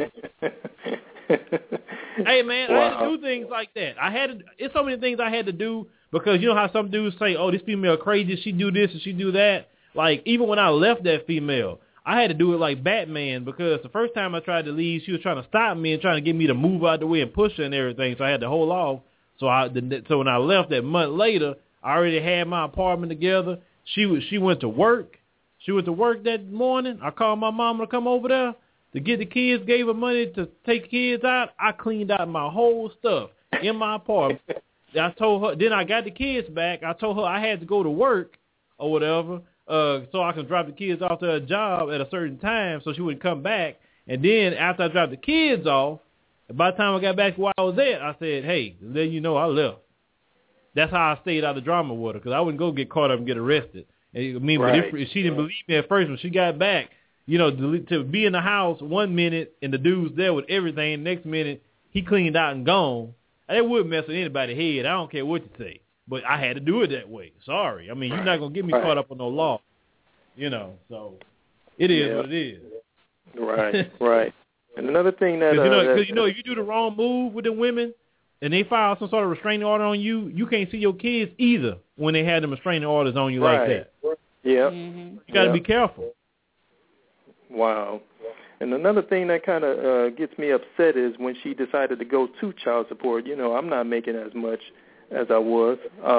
Hey, man, I had to do things like that. It's so many things I had to do, because you know how some dudes say, this female crazy, she do this and she do that. Like, even when I left that female, I had to do it like Batman, because the first time I tried to leave, she was trying to stop me and trying to get me to move out the way and push her and everything, so I had to hold off. So when I left that month later, I already had my apartment together. She went to work. She went to work that morning. I called my mom to come over there to get the kids, gave her money to take kids out. I cleaned out my whole stuff in my apartment. I told her, then I got the kids back. I told her I had to go to work or whatever, so I can drop the kids off to her job at a certain time so she wouldn't come back. And then after I dropped the kids off, by the time I got back to where I was at, I said, hey, let you know I left. That's how I stayed out of drama with her, because I wouldn't go get caught up and get arrested. But if she didn't believe me at first, when she got back, to be in the house 1 minute and the dude's there with everything, next minute he cleaned out and gone, that would mess with anybody's head. I don't care what you say. But I had to do it that way. Sorry. I mean, you're not going to get me caught up on no law. So it is what it is. Right. And another thing that... Because, if you do the wrong move with the women and they file some sort of restraining order on you, you can't see your kids either when they had them restraining orders on you like that. Yeah. You got to be careful. Wow. And another thing that kind of gets me upset is when she decided to go to child support. I'm not making as much as I was.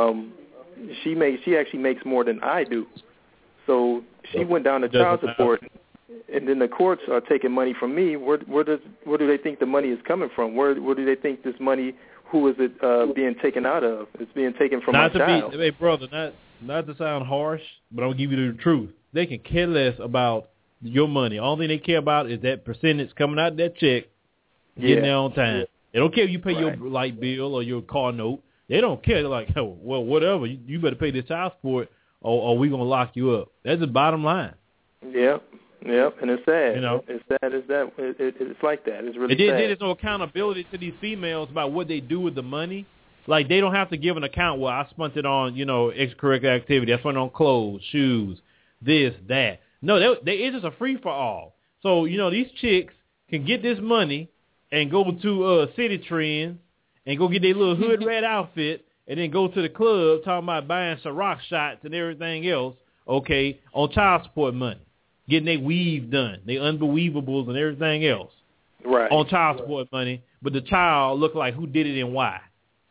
She actually makes more than I do. So she went down to child support, and then the courts are taking money from me. Where do they think the money is coming from? Where do they think this money? Who is it being taken out of? It's being taken from my child. Hey, brother, not to sound harsh, but I'm gonna give you the truth. They can care less about your money. All thing they care about is that percentage coming out of that check, getting there on time. They don't care if you pay your light bill or your car note. They don't care. They're like, oh, well, whatever. You better pay this child support, or we're gonna lock you up. That's the bottom line. Yep, and it's sad. It's sad. It's like that. It's really sad. And then there's no accountability to these females about what they do with the money. Like, they don't have to give an account. Well, I spent it on, extracurricular activity. I spent it on clothes, shoes, this, that. No, it's just a free-for-all. So, these chicks can get this money and go to City Trends and go get their little hood rat outfit and then go to the club talking about buying Ciroc shots and everything else, on child support money. Getting their weave done, their unbelievables and everything else. Right. On child support money, but the child look like who did it and why.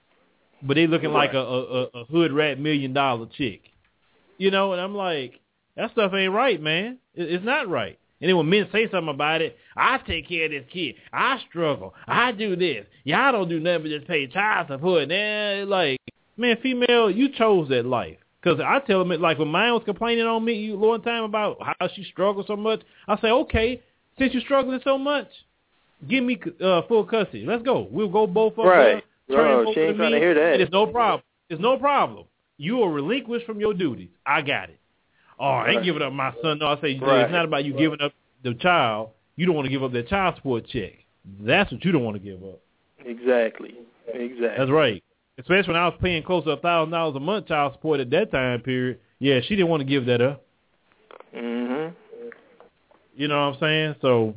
But they looking like a hood rat $1 million chick. And I'm like, That stuff ain't right, man. It's not right. And then when men say something about it, I take care of this kid. I struggle. I do this. Y'all don't do nothing but just pay child support. And like, man, female, you chose that life. Because I tell them, like, when mine was complaining on me a long time about how she struggled so much, I say, okay, since you're struggling so much, give me full custody. Let's go. We'll go both of us. Right. No, she ain't trying to hear that. It's no problem. It's no problem. You are relinquished from your duties. I got it. Oh, I ain't giving up my son. No, I say, it's not about you giving up the child. You don't want to give up that child support check. That's what you don't want to give up. Exactly. That's right. Especially when I was paying close to $1,000 a month child support at that time period. Yeah, she didn't want to give that up. Mm-hmm. You know what I'm saying? So,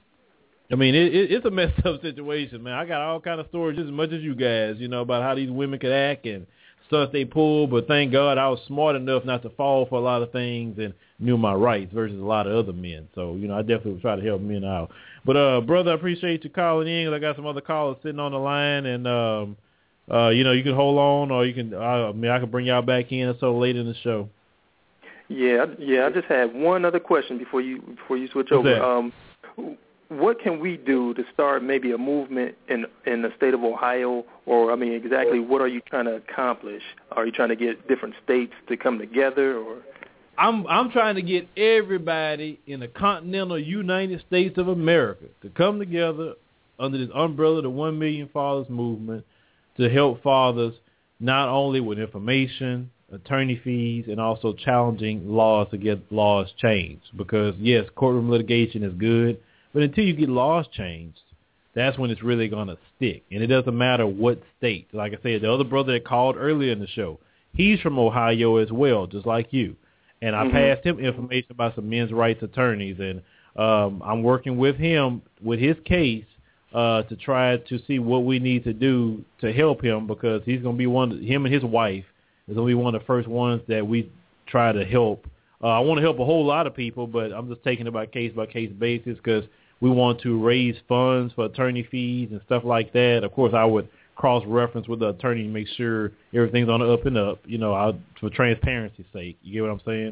I mean, it's a messed up situation, man. I got all kind of stories just as much as you guys, you know, about how these women could act and stuff they pull. But thank God I was smart enough not to fall for a lot of things and knew my rights versus a lot of other men. So, you know, I definitely would try to help men out. But, brother, I appreciate you calling in. I got some other callers sitting on the line, and you know, you can hold on, or you can. I can bring y'all back in or so later in the show. Yeah. I just had one other question before you switch over. What can we do to start maybe a movement in the state of Ohio, or I mean, exactly what are you trying to accomplish? Are you trying to get different states to come together, or? I'm trying to get everybody in the continental United States of America to come together under this umbrella, the 1 Million Fathers Movement, to help fathers not only with information, attorney fees, and also challenging laws to get laws changed. Because, yes, courtroom litigation is good, but until you get laws changed, that's when it's really going to stick. And it doesn't matter what state. Like I said, the other brother that called earlier in the show, he's from Ohio as well, just like you. And I passed him information about some men's rights attorneys, and I'm working with him with his case to try to see what we need to do to help him, because he's going to be him and his wife is going to be one of the first ones that we try to help. I want to help a whole lot of people, but I'm just taking it by case basis, because we want to raise funds for attorney fees and stuff like that. Of course, I would cross-reference with the attorney to make sure everything's on the up and up, you know, for transparency's sake. You get what I'm saying?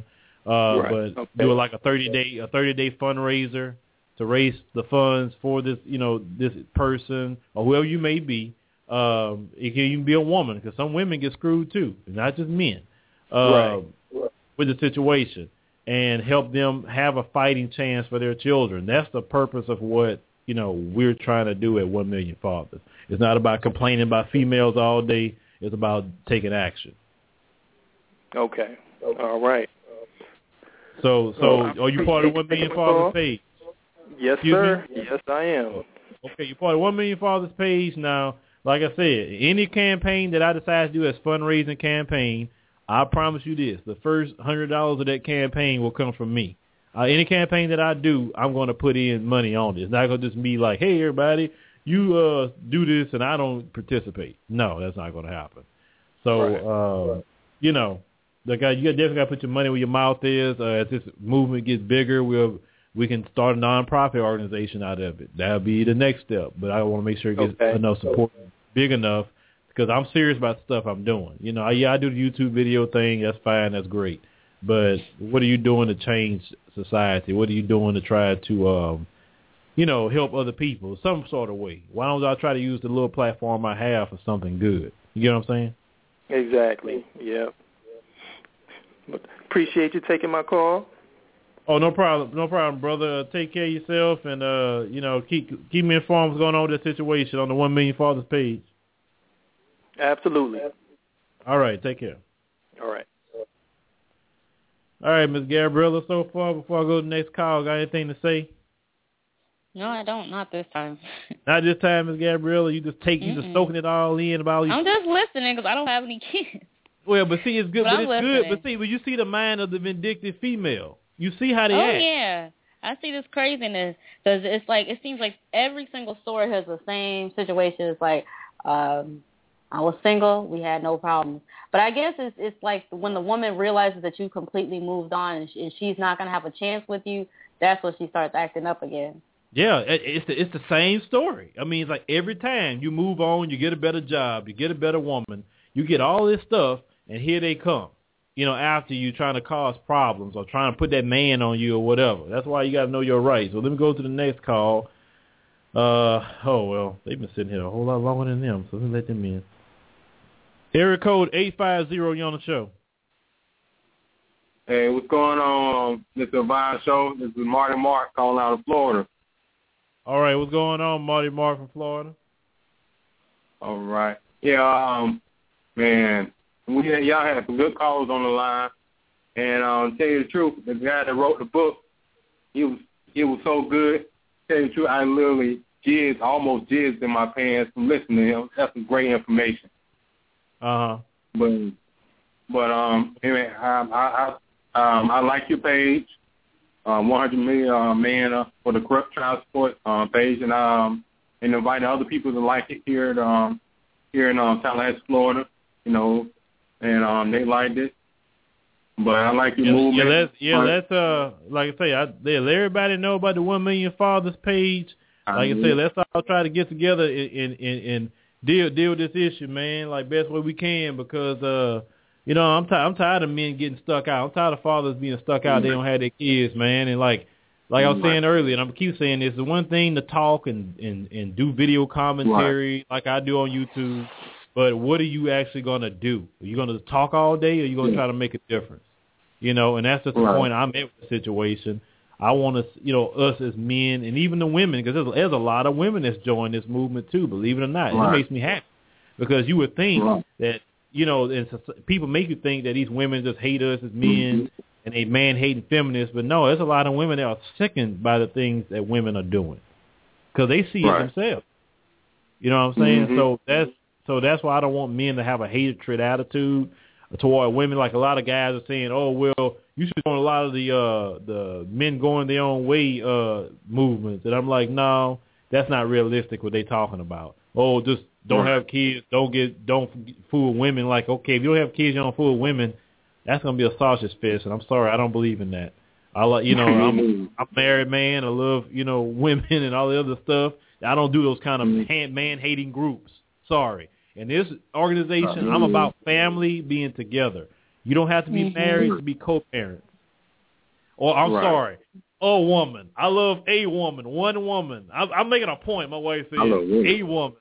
But do it like a 30-day fundraiser to raise the funds for this, you know, this person or whoever you may be. It can even be a woman, because some women get screwed too, not just men, with the situation, and help them have a fighting chance for their children. That's the purpose of what, you know, we're trying to do at 1 Million Fathers. It's not about complaining about females all day. It's about taking action. Okay. All right. So are you part of 1 Million Fathers page? Yes, sir. Yes, I am. Okay, you're part of 1 Million Fathers page now. Like I said, any campaign that I decide to do as fundraising campaign, I promise you this: the first $100 of that campaign will come from me. Any campaign that I do, I'm going to put in money on it. It's not going to just be like, hey, everybody, you do this and I don't participate. No, that's not going to happen. So, you know, you definitely got to put your money where your mouth is. As this movement gets bigger, we can start a nonprofit organization out of it. That'll be the next step. But I want to make sure it gets enough support, big enough, because I'm serious about the stuff I'm doing. You know, I do the YouTube video thing. That's fine. That's great. But what are you doing to change society? What are you doing to try to, you know, help other people some sort of way? Why don't I try to use the little platform I have for something good? You get what I'm saying? Exactly. Yeah. But appreciate you taking my call. Oh, no problem, brother. Take care of yourself, and you know, keep me informed what's going on with the situation on the 1 Million Fathers page. Absolutely. All right, take care. All right. All right, Ms. Gabriella, so far, before I go to the next call, got anything to say? No, I don't. Not this time. Not this time, Ms. Gabriella. You just soaking it all in about. I'm just listening because I don't have any kids. Well, but see, it's good. But it's good. But see, when you see the mind of the vindictive female, you see how they act. Oh yeah, I see this craziness because it's like it seems like every single story has the same situation. It's like I was single, we had no problems. But I guess it's like when the woman realizes that you completely moved on and she's not going to have a chance with you, that's when she starts acting up again. Yeah, it's the same story. I mean, it's like every time you move on, you get a better job, you get a better woman, you get all this stuff, and here they come. after you trying to cause problems or trying to put that man on you or whatever. That's why you got to know your rights. So let me go to the next call. They've been sitting here a whole lot longer than them, so let me let them in. Area code 850, you on the show. Hey, what's going on, Mr. Vine Show? This is Marty Mark calling out of Florida. All right, what's going on, Marty Mark from Florida? All right. Yeah, man, y'all had some good calls on the line. And tell you the truth, the guy that wrote the book, he was so good. Tell you the truth, I literally almost jizzed in my pants from listening to him. That's some great information. Uh-huh. But anyway, I like your page, 100 Million Man for the Corrupt Child Support page, and inviting other people to like it here in Tallahassee, Florida, and they liked it. But I like your movement. Let's like I say, let everybody know about the 1 Million Fathers page. Like I say, let's all try to get together and deal with this issue, man, like best way we can, because I'm tired of men getting stuck out. I'm tired of fathers being stuck out. They don't have their kids, man. And like I was saying earlier, and I'm gonna keep saying this, the one thing to talk and do video commentary like I do on YouTube, but what are you actually gonna do? Are you gonna talk all day, or are you gonna try to make a difference? And that's just the point I'm at with the situation. I want to, us as men and even the women, because there's a lot of women that's joined this movement too, believe it or not. It makes me happy, because you would think that, and people make you think that these women just hate us as men and they man-hating feminists, but no, there's a lot of women that are sickened by the things that women are doing because they see it themselves. You know what I'm saying? Mm-hmm. So that's why I don't want men to have a hatred attitude toward women. Like a lot of guys are saying, oh, well, you should join a lot of the men going their own way movements. And I'm like, no, that's not realistic what they're talking about. Oh, just don't have kids, don't fool women. Like, okay, if you don't have kids, you don't fool women. That's gonna be a sausage fest, and I'm sorry, I don't believe in that. I'm a married man. I love women and all the other stuff. I don't do those kind of man-hating groups. Sorry. In this organization, I'm about family being together. You don't have to be married to be co-parents. Or I'm sorry, a woman. I love a woman, one woman. I'm making a point. My wife said a woman.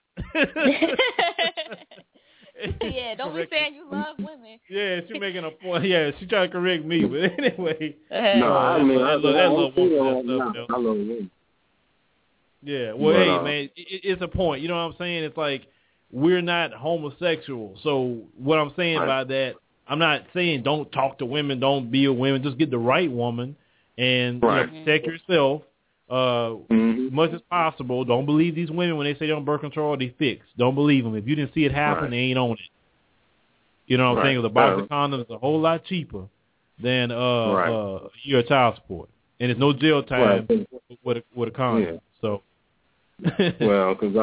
Yeah, don't be saying you love women. Yeah, she's making a point. Yeah, she trying to correct me, but anyway. I love women. Yeah, well, hey, man, it's a point. You know what I'm saying? It's like we're not homosexual. So what I'm saying by that, I'm not saying don't talk to women, don't be with women. Just get the right woman and protect yourself much as possible. Don't believe these women when they say they're on birth control, they fix. Don't believe them. If you didn't see it happen, they ain't on it. You know what I'm saying? The box of condoms is a whole lot cheaper than your child support. And there's no jail time with a condom. So. Well, because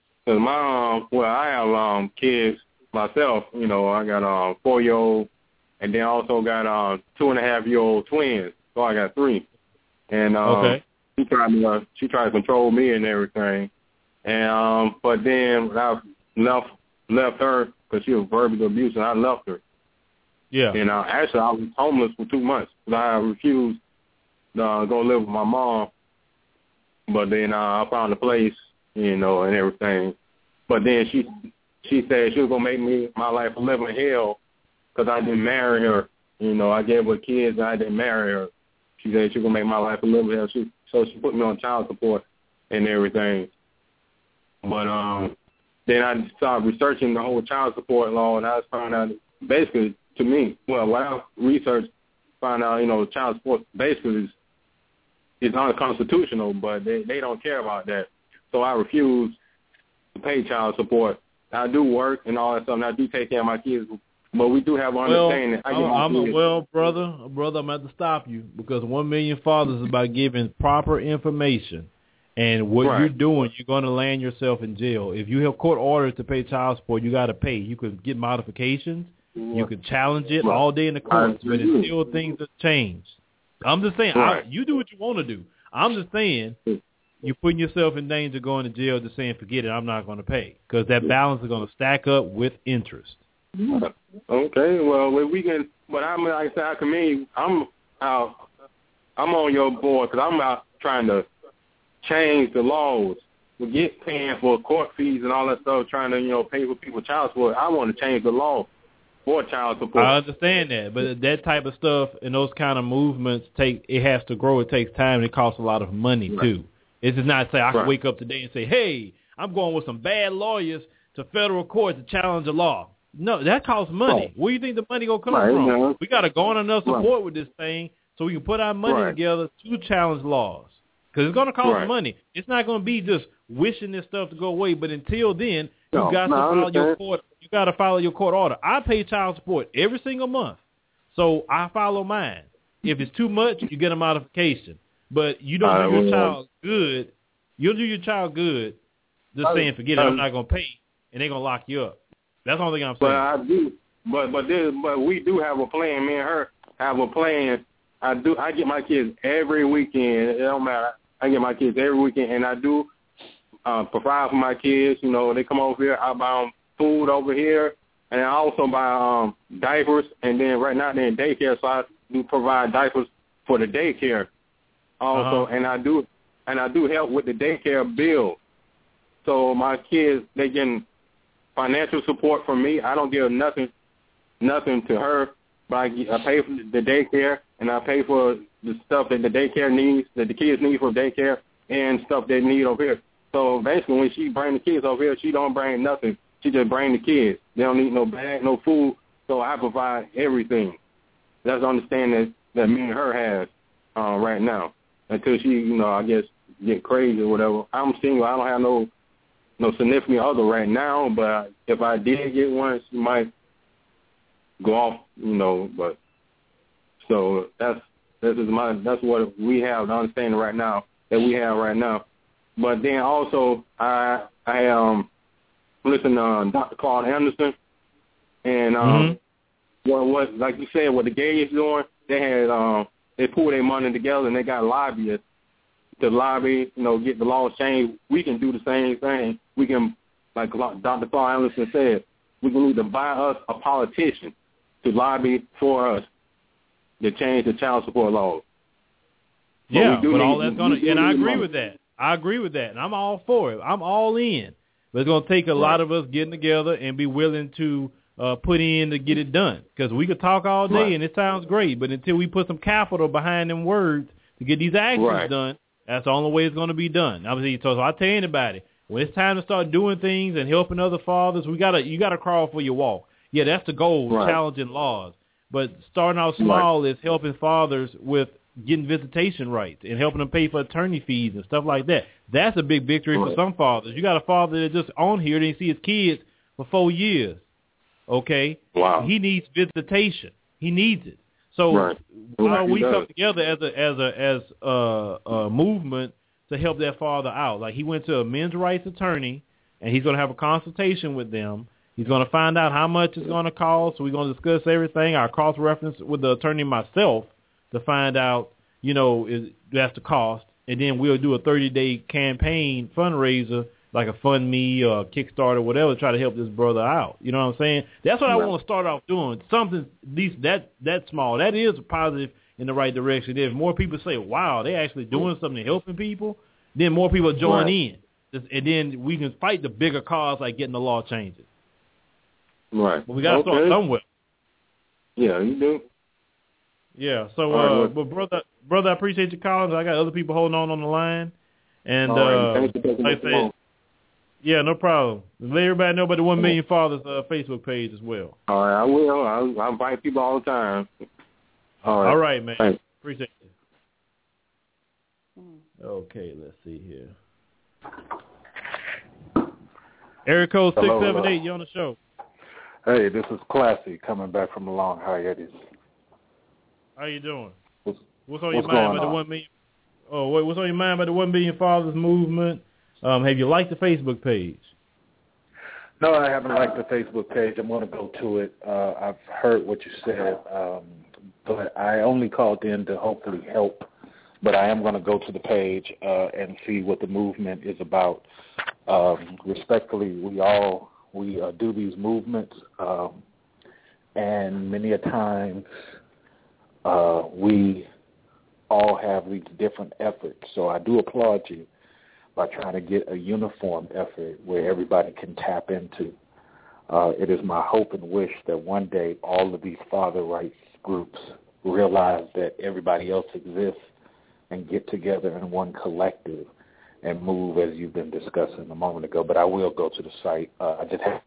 I have kids myself. I got a 4-year-old, and then I also got 2.5-year-old twins. So I got 3. And she tried to control me and everything. And but then when I left her because she was verbally abusive, I left her. Yeah. And actually, I was homeless for 2 months because I refused to go live with my mom. But then I found a place, and everything. But then she said she was gonna make my life a living hell because I didn't marry her. I gave her kids, and I didn't marry her. She said she was gonna make my life a living hell. So she put me on child support and everything. But then I started researching the whole child support law, and I found out basically, to me, what I researched, found out child support basically is unconstitutional, but they don't care about that. So I refuse to pay child support. I do work and all that stuff, and I do take care of my kids, but we do have understanding. Brother, I'm going to have to stop you because 1 Million Fathers is about giving proper information. And what you're doing, you're going to land yourself in jail. If you have court orders to pay child support, you got to pay. You can get modifications. You can challenge it all day in the courts, but it's still things that change. I'm just saying, you do what you want to do. I'm just saying, you're putting yourself in danger going to jail just saying, forget it, I'm not going to pay. Because that balance is going to stack up with interest. Okay, well, we can. But I'm like I said, I commend you. I'm on your board because I'm out trying to change the laws. We get paying for court fees and all that stuff, trying to pay for people's child support. I want to change the law for child support. I understand that, but that type of stuff and those kind of movements it has to grow. It takes time. And it costs a lot of money too. It's just not say I can wake up today and say, hey, I'm going with some bad lawyers to federal court to challenge the law. No, that costs money. Right. Where do you think the money going to come from? We got to go on enough support with this thing so we can put our money together to challenge laws. Because it's going to cost money. It's not going to be just wishing this stuff to go away. But until then, you got to follow your court. You got to follow your court order. I pay child support every single month, so I follow mine. If it's too much, you get a modification. But you don't do your child good. You'll do your child good. Just saying, forget it. I'm not going to pay, and they're going to lock you up. That's the only thing I'm saying. But I do. But we do have a plan. Me and her have a plan. I get my kids every weekend. It don't matter. I get my kids every weekend, and I do provide for my kids. They come over here. I buy them food over here, and I also buy diapers. And then right now they're in daycare, so I do provide diapers for the daycare also. And I do help with the daycare bill. So my kids, they getting financial support from me. I don't give nothing to her, but I pay for the daycare, and I pay for the stuff that the daycare needs, that the kids need for daycare, and stuff they need over here. So basically, when she bring the kids over here, she don't bring nothing. She just bring the kids. They don't need no bag, no food. So I provide everything. That's the understanding that me and her has right now. Until she, I guess, get crazy or whatever. I'm single. I don't have no significant other right now. But if I did get one, she might go off, But so that's what we have the understanding right now that we have right now. But then also I listen to Dr. Claude Anderson, and what like you said, what the gays doing, they had they pulled their money together and they got lobbyists to lobby, get the laws changed. We can do the same thing. We can, like Dr. Claude Anderson said, we can either buy us a politician to lobby for us to change the child support laws. Yeah, but all that's going to, and I agree with that. I agree with that, and I'm all for it. I'm all in. But it's going to take a lot of us getting together and be willing to put in to get it done. Because we could talk all day, and it sounds great, but until we put some capital behind them words to get these actions done, that's the only way it's going to be done. Obviously, so I tell anybody, when it's time to start doing things and helping other fathers, you got to crawl for your walk. Yeah, that's the goal, challenging laws. But starting out small is helping fathers with getting visitation rights and helping them pay for attorney fees and stuff like that. That's a big victory for some fathers. You got a father that just on here, didn't see his kids for 4 years. Okay? Wow. He needs visitation. He needs it. So we come together as a movement to help that father out. Like he went to a men's rights attorney, and he's going to have a consultation with them. He's going to find out how much it's going to cost. So we're going to discuss everything. Our cost reference with the attorney myself to find out, that's the cost. And then we'll do a 30-day campaign fundraiser, like a FundMe or a Kickstarter or whatever, to try to help this brother out. You know what I'm saying? That's what I want to start off doing. Something at least that small. That is a positive in the right direction. If more people say, wow, they're actually doing something, helping people, then more people join in. And then we can fight the bigger cause like getting the law changes. Right. But we got to start somewhere. Yeah, you do. Yeah. So, but brother, I appreciate your calling. I got other people holding on the line. And like I said, yeah, no problem. Let everybody know about the 1 Million Fathers Facebook page as well. All right, I will. I invite people all the time. All right, man. Thanks. Appreciate it. Okay, let's see here. Area code 678, you on the show. Hey, this is Classy coming back from a long hiatus. How you doing? What's on your mind about the 1 million? Oh, wait, what's on your mind about the 1 Million Fathers movement? Have you liked the Facebook page? No, I haven't liked the Facebook page. I'm going to go to it. I've heard what you said, but I only called in to hopefully help. But I am going to go to the page and see what the movement is about. Respectfully, we do these movements And many a times we all have these different efforts. So I do applaud you by trying to get a uniform effort where everybody can tap into. It is my hope and wish that one day all of these father rights groups realize that everybody else exists and get together in one collective and move as you've been discussing a moment ago. But I will go to the site. I just have.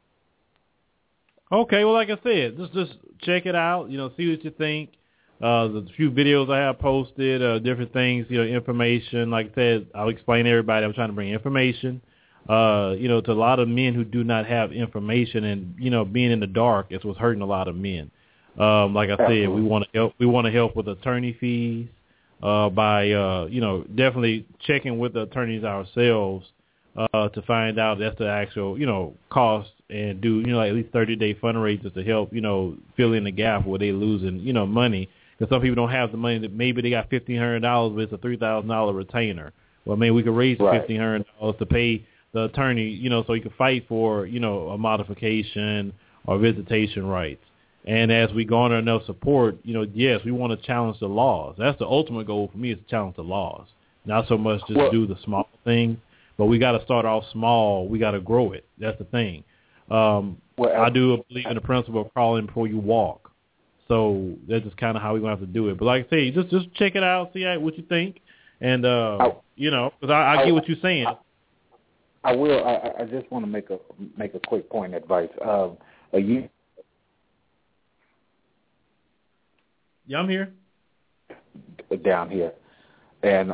Okay, well, like I said, just check it out. See what you think. The few videos I have posted, different things, information. Like I said, I'll explain to everybody. I'm trying to bring information, to a lot of men who do not have information, and being in the dark is what's hurting a lot of men. Like I said, we want to help. We want to help with attorney fees by definitely checking with the attorneys ourselves to find out that's the actual cost, and do at least 30-day fundraisers to help fill in the gap where they losing money. Because some people don't have the money. That maybe they got $1,500, but it's a $3,000 retainer. Well, maybe we could raise $1,500 to pay the attorney, so he can fight for a modification or visitation rights. And as we garner enough support, yes, we want to challenge the laws. That's the ultimate goal for me, is to challenge the laws. Not so much just do the small things, but we got to start off small. We got to grow it. That's the thing. I do believe in the principle of crawling before you walk. So that's just kind of how we're going to have to do it. But like I say, just check it out, see what you think. And, because I get what you're saying. I will. I just want to make a quick point of advice. Yeah, I'm here. Down here. And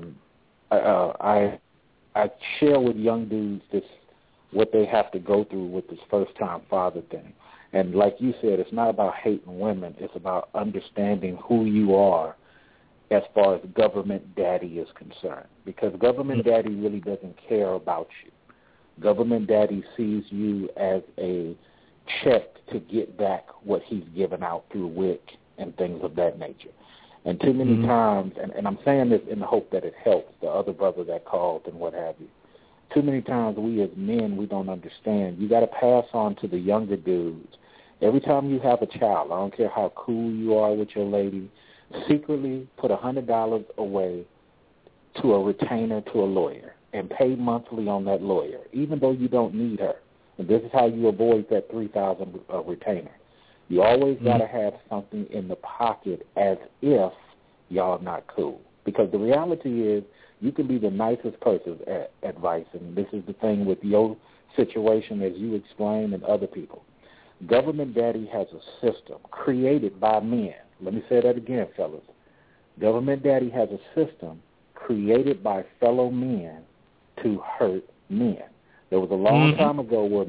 I share with young dudes what they have to go through with this first-time father thing. And like you said, it's not about hating women. It's about understanding who you are as far as government daddy is concerned. Because government daddy really doesn't care about you. Government daddy sees you as a check to get back what he's given out through WIC and things of that nature. And too many times, and I'm saying this in the hope that it helps the other brother that called and what have you, too many times we as men, we don't understand. You got to pass on to the younger dudes. Every time you have a child, I don't care how cool you are with your lady, secretly put $100 away to a retainer to a lawyer and pay monthly on that lawyer, even though you don't need her. And this is how you avoid that $3,000 retainer. You always got to have something in the pocket as if y'all not cool. Because the reality is, you can be the nicest person at advice, and this is the thing with your situation as you explain and other people. Government daddy has a system created by men. Let me say that again, fellas. Government daddy has a system created by fellow men to hurt men. There was a long time ago where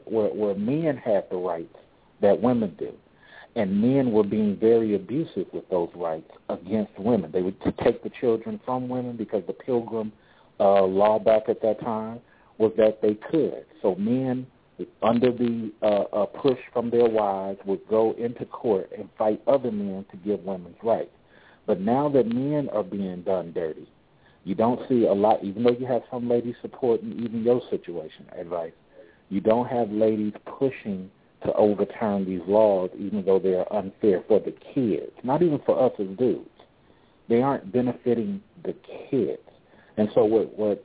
men had the rights that women do. And men were being very abusive with those rights against women. They would take the children from women because the Pilgrim law back at that time was that they could. So men, under the push from their wives, would go into court and fight other men to give women's rights. But now that men are being done dirty, you don't see a lot, even though you have some ladies supporting even your situation, advice, you don't have ladies pushing to overturn these laws, even though they are unfair for the kids, not even for us as dudes. They aren't benefiting the kids. And so what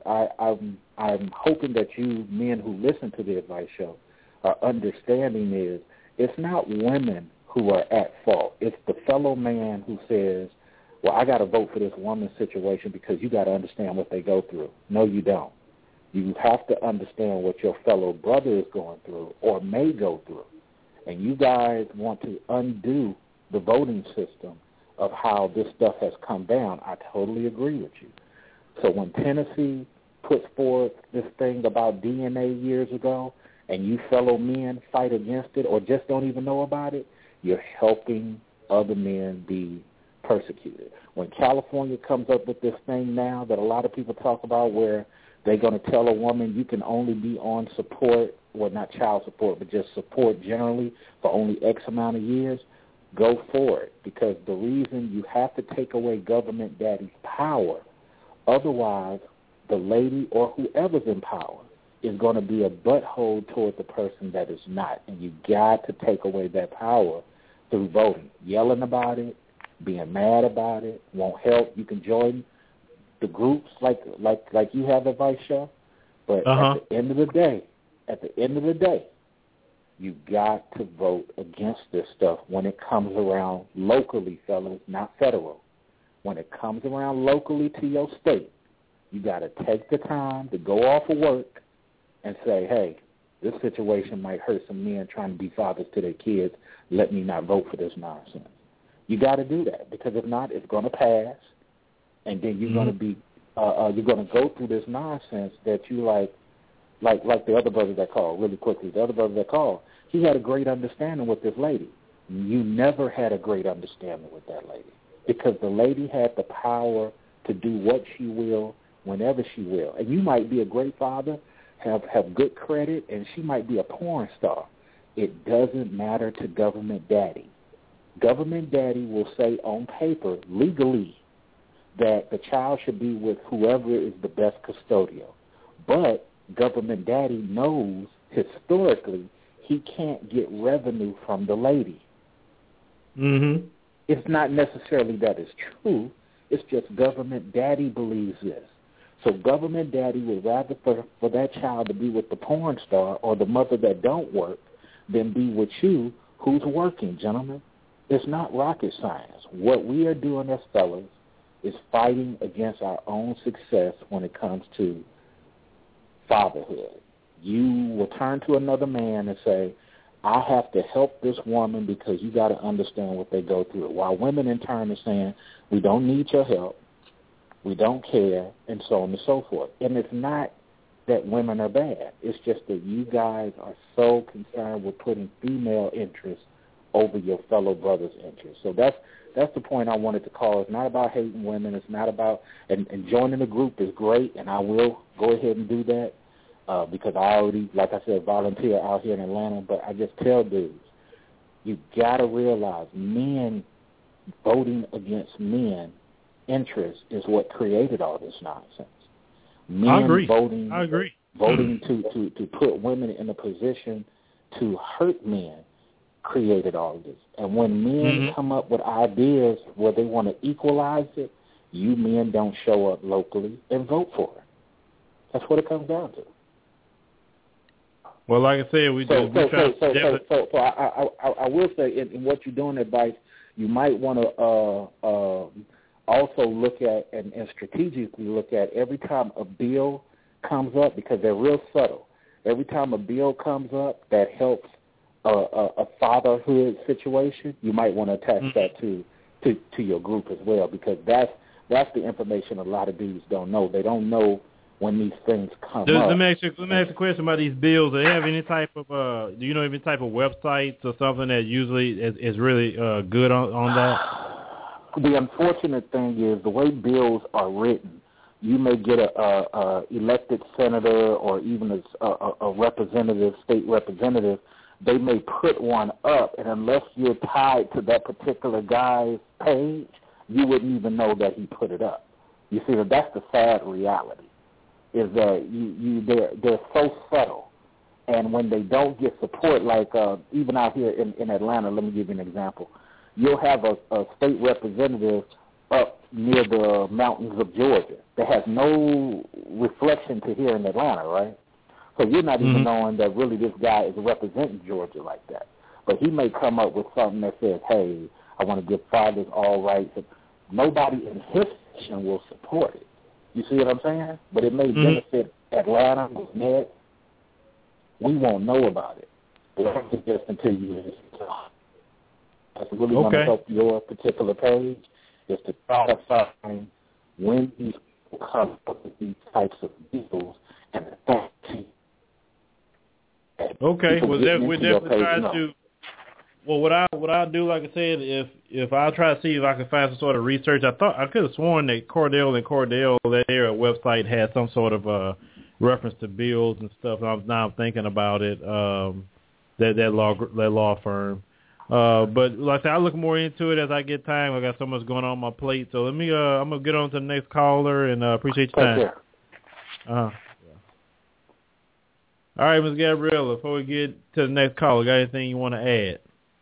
I'm hoping that you men who listen to the advice show are understanding is it's not women who are at fault. It's the fellow man who says, well, I got to vote for this woman's situation because you got to understand what they go through. No, you don't. You have to understand what your fellow brother is going through or may go through. And you guys want to undo the voting system of how this stuff has come down. I totally agree with you. So when Tennessee puts forth this thing about DNA years ago and you fellow men fight against it or just don't even know about it, you're helping other men be persecuted. When California comes up with this thing now that a lot of people talk about where they're going to tell a woman you can only be on support, well, not child support, but just support generally for only X amount of years, go for it. Because the reason you have to take away government daddy's power, otherwise the lady or whoever's in power is going to be a butthole toward the person that is not. And you got to take away that power through voting. Yelling about it, being mad about it, won't help. You can join the groups like you have at Vice Show. But at the end of the day, you got to vote against this stuff when it comes around locally, fellas, not federal. When it comes around locally to your state, you got to take the time to go off of work and say, hey, this situation might hurt some men trying to be fathers to their kids. Let me not vote for this nonsense. You got to do that, because if not, it's going to pass, and then you're going to be you're going to go through this nonsense that you like the other brother that called, really quickly. The other brother that called, he had a great understanding with this lady. You never had a great understanding with that lady, because the lady had the power to do what she will, whenever she will. And you might be a great father, have good credit, and she might be a porn star. It doesn't matter to government daddy. Government daddy will say on paper, legally, that the child should be with whoever is the best custodial. But government daddy knows historically he can't get revenue from the lady. Mm-hmm. It's not necessarily that it's true. It's just government daddy believes this. So government daddy would rather for that child to be with the porn star or the mother that don't work than be with you who's working, gentlemen. It's not rocket science. What we are doing as fellas is fighting against our own success when it comes to fatherhood. You will turn to another man and say, I have to help this woman because you got to understand what they go through. While women in turn are saying, we don't need your help, we don't care, and so on and so forth. And it's not that women are bad. It's just that you guys are so concerned with putting female interests over your fellow brother's interests. So that's the point I wanted to call. It's not about hating women. It's not about, and joining the group is great, and I will go ahead and do that because I already, like I said, volunteer out here in Atlanta. But I just tell dudes, you got to realize men voting against men interest is what created all this nonsense. Men I agree. Voting to put women in a position to hurt men created all of this. And when men come up with ideas where they want to equalize it, you men don't show up locally and vote for it. That's what it comes down to. Well, like I said, So I will say, in what you're doing, advice, you might want to also look at and strategically look at every time a bill comes up, because they're real subtle. Every time a bill comes up that helps a fatherhood situation, you might want to attach that to your group as well, because that's the information a lot of dudes don't know. They don't know when these things come up. Let me ask a question about these bills. Do they have any type of do you know any type of websites or something that usually is really good on that? The unfortunate thing is the way bills are written, you may get a elected senator or even a representative, state representative. They may put one up, and unless you're tied to that particular guy's page, you wouldn't even know that he put it up. You see, that's the sad reality, is that they're so subtle. And when they don't get support, like even out here in Atlanta, let me give you an example. You'll have a state representative up near the mountains of Georgia that has no reflection to here in Atlanta, right? So you're not even knowing that really this guy is representing Georgia like that. But he may come up with something that says, hey, I want to give fathers all rights. And nobody in his section will support it. You see what I'm saying? But it may benefit Atlanta, Ned. We won't know about it. But I'm suggesting to you that's really going to help your particular page is to try to find when these people come up with these types of deals and attack. Okay, well, we're definitely trying to. Well, what I'll do, like I said, if I'll try to see if I can find some sort of research. I could have sworn that Cordell, their website had some sort of reference to bills and stuff. Now I'm thinking about it. That law firm. But like I said, I'll look more into it as I get time. I got so much going on my plate. So let me. I'm gonna get on to the next caller and appreciate your time. All right, Ms. Gabriella, before we get to the next caller, got anything you want to add?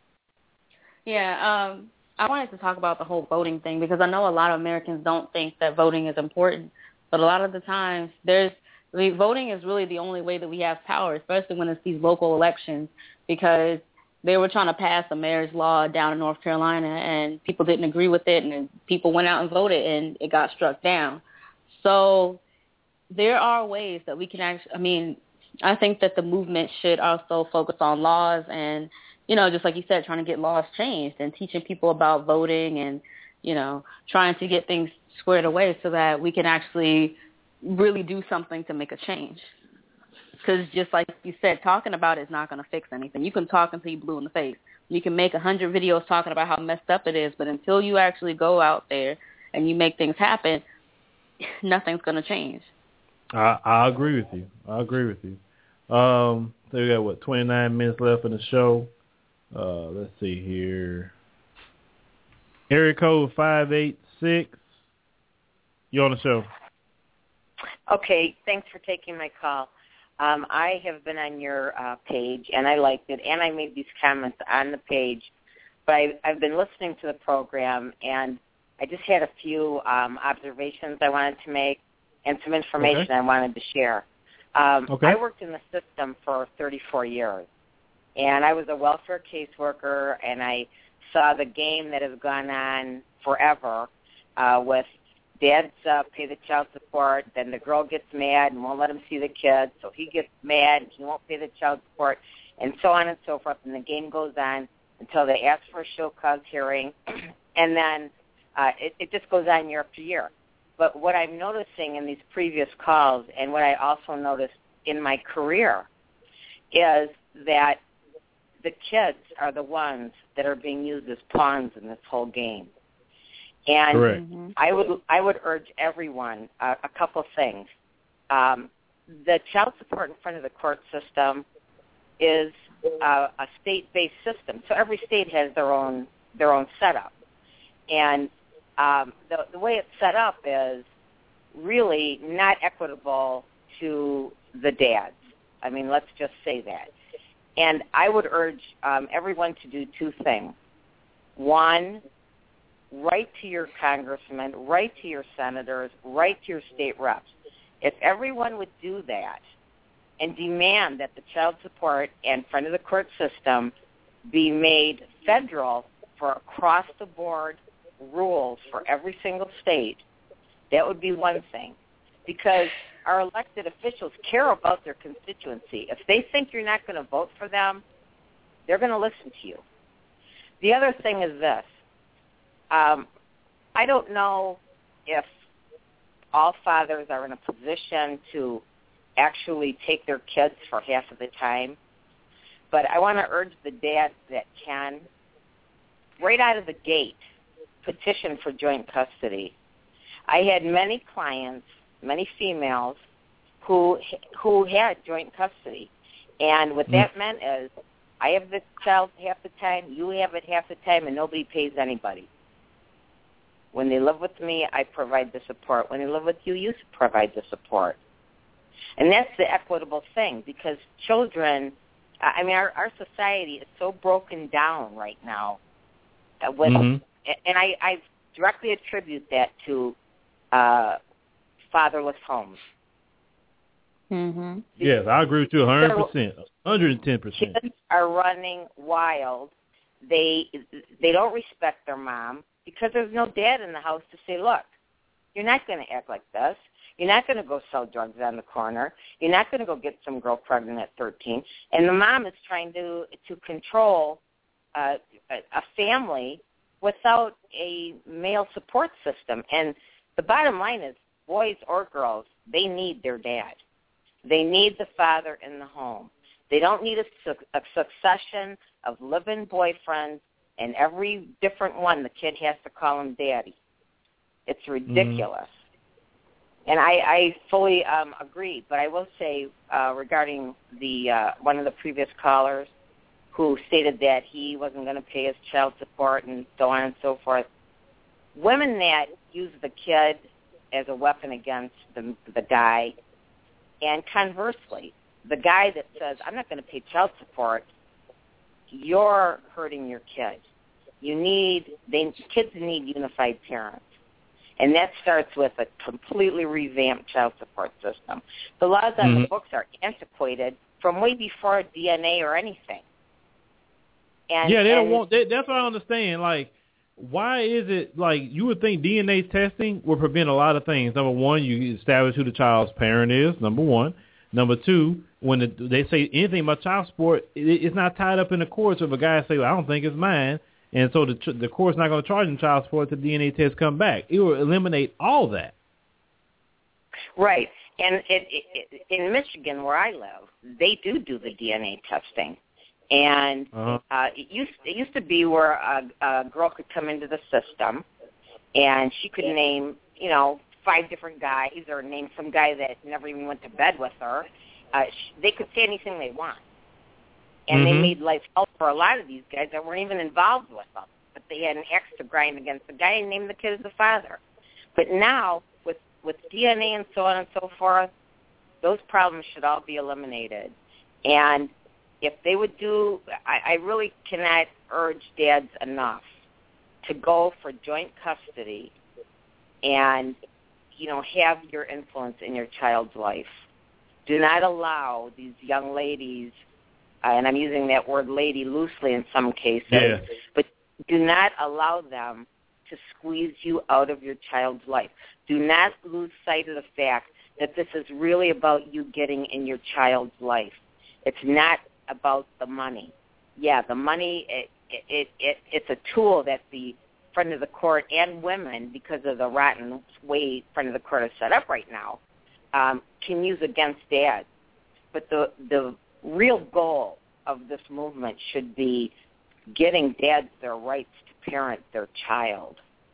Yeah, I wanted to talk about the whole voting thing because I know a lot of Americans don't think that voting is important, but a lot of the times voting is really the only way that we have power, especially when it's these local elections, because they were trying to pass a marriage law down in North Carolina, and people didn't agree with it, and people went out and voted, and it got struck down. So there are ways that we can actually, I think that the movement should also focus on laws and, just like you said, trying to get laws changed and teaching people about voting and, trying to get things squared away so that we can actually really do something to make a change. Because just like you said, talking about it is not going to fix anything. You can talk until you're blue in the face. You can make 100 videos talking about how messed up it is, but until you actually go out there and you make things happen, nothing's going to change. I agree with you. So we got, 29 minutes left in the show. Let's see here. Area code 586. You on the show? Okay, thanks for taking my call. I have been on your page, and I liked it, and I made these comments on the page. But I've been listening to the program, and I just had a few observations I wanted to make and some information I wanted to share. I worked in the system for 34 years, and I was a welfare caseworker, and I saw the game that has gone on forever with dads pay the child support, then the girl gets mad and won't let him see the kids, so he gets mad and he won't pay the child support, and so on and so forth, and the game goes on until they ask for a show cause hearing, and then it just goes on year after year. But what I'm noticing in these previous calls and what I also noticed in my career is that the kids are the ones that are being used as pawns in this whole game. And I would urge everyone a couple things. The child support in front of the court system is a state-based system, so every state has their own setup. And the way it's set up is really not equitable to the dads. Let's just say that. And I would urge everyone to do two things. One, write to your congressmen, write to your senators, write to your state reps. If everyone would do that and demand that the child support and front of the court system be made federal for across-the-board rules for every single state, that would be one thing. Because our elected officials care about their constituency. If they think you're not going to vote for them, they're going to listen to you. The other thing is this. I don't know if all fathers are in a position to actually take their kids for half of the time, but I want to urge the dads that can, right out of the gate, petition for joint custody. I had many clients, many females, who had joint custody, and what that meant is I have the child half the time, you have it half the time, and nobody pays anybody. When they live with me, I provide the support. When they live with you, you provide the support. And that's the equitable thing, because children, our society is so broken down right now. And I directly attribute that to fatherless homes. Yes, I agree with you 100%, 110%. Kids are running wild. They don't respect their mom because there's no dad in the house to say, look, you're not going to act like this. You're not going to go sell drugs on the corner. You're not going to go get some girl pregnant at 13. And the mom is trying to control a family without a male support system. And the bottom line is, boys or girls, they need their dad. They need the father in the home. They don't need a succession of live-in boyfriends, and every different one, the kid has to call him daddy. It's ridiculous. And I fully agree. But I will say regarding the one of the previous callers who stated that he wasn't going to pay his child support and so on and so forth, women that use the kid as a weapon against the guy, and conversely, the guy that says, I'm not going to pay child support, you're hurting your kid. Kids need unified parents. And that starts with a completely revamped child support system. The laws on the books are antiquated from way before DNA or anything. And, they don't want. That's what I understand. Like, why is it like you would think DNA testing would prevent a lot of things? Number one, you establish who the child's parent is. Number one. Number two, when they say anything about child support, it's not tied up in the courts. If a guy say, well, I don't think it's mine, and so the court's not going to charge him child support until the DNA test come back. It will eliminate all that. Right. And in Michigan, where I live, they do the DNA testing. And it used to be where a girl could come into the system, and she could name, 5 different guys, or name some guy that never even went to bed with her. They could say anything they want. And they made life hell for a lot of these guys that weren't even involved with them. But they had an axe to grind against the guy and named the kid as the father. But now, with DNA and so on and so forth, those problems should all be eliminated. And if they would I really cannot urge dads enough to go for joint custody and, have your influence in your child's life. Do not allow these young ladies, and I'm using that word lady loosely in some cases, but do not allow them to squeeze you out of your child's life. Do not lose sight of the fact that this is really about you getting in your child's life. It's not about the money. Yeah, the money, it's a tool that the front of the court and women, because of the rotten way front of the court is set up right now, can use against dads. But the real goal of this movement should be getting dads their rights to parent their child.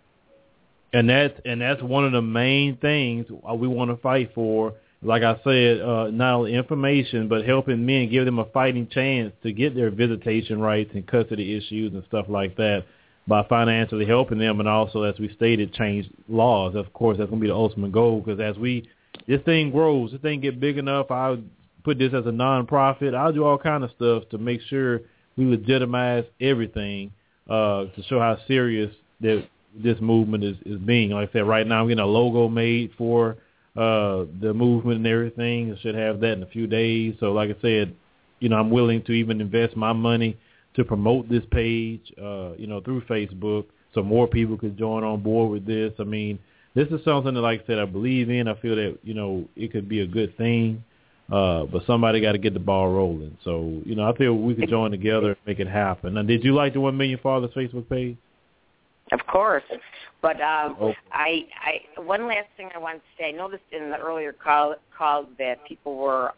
And that's one of the main things we want to fight for. Like I said, not only information, but helping men, give them a fighting chance to get their visitation rights and custody issues and stuff like that by financially helping them, and also, as we stated, change laws. Of course, that's going to be the ultimate goal, because as this thing grows, this thing get big enough, I'll put this as a nonprofit. I'll do all kind of stuff to make sure we legitimize everything to show how serious this movement is being. Like I said, right now I'm getting a logo made for the movement and everything. I should have that in a few days. So like I said, I'm willing to even invest my money to promote this page, through Facebook, so more people could join on board with this. I mean, this is something that, like I said, I believe in. I feel that, it could be a good thing, but somebody got to get the ball rolling. So, I feel we could join together and make it happen. Now, did you like the 1 Million Fathers Facebook page? Of course. But I one last thing I want to say. I noticed in the earlier call that people were,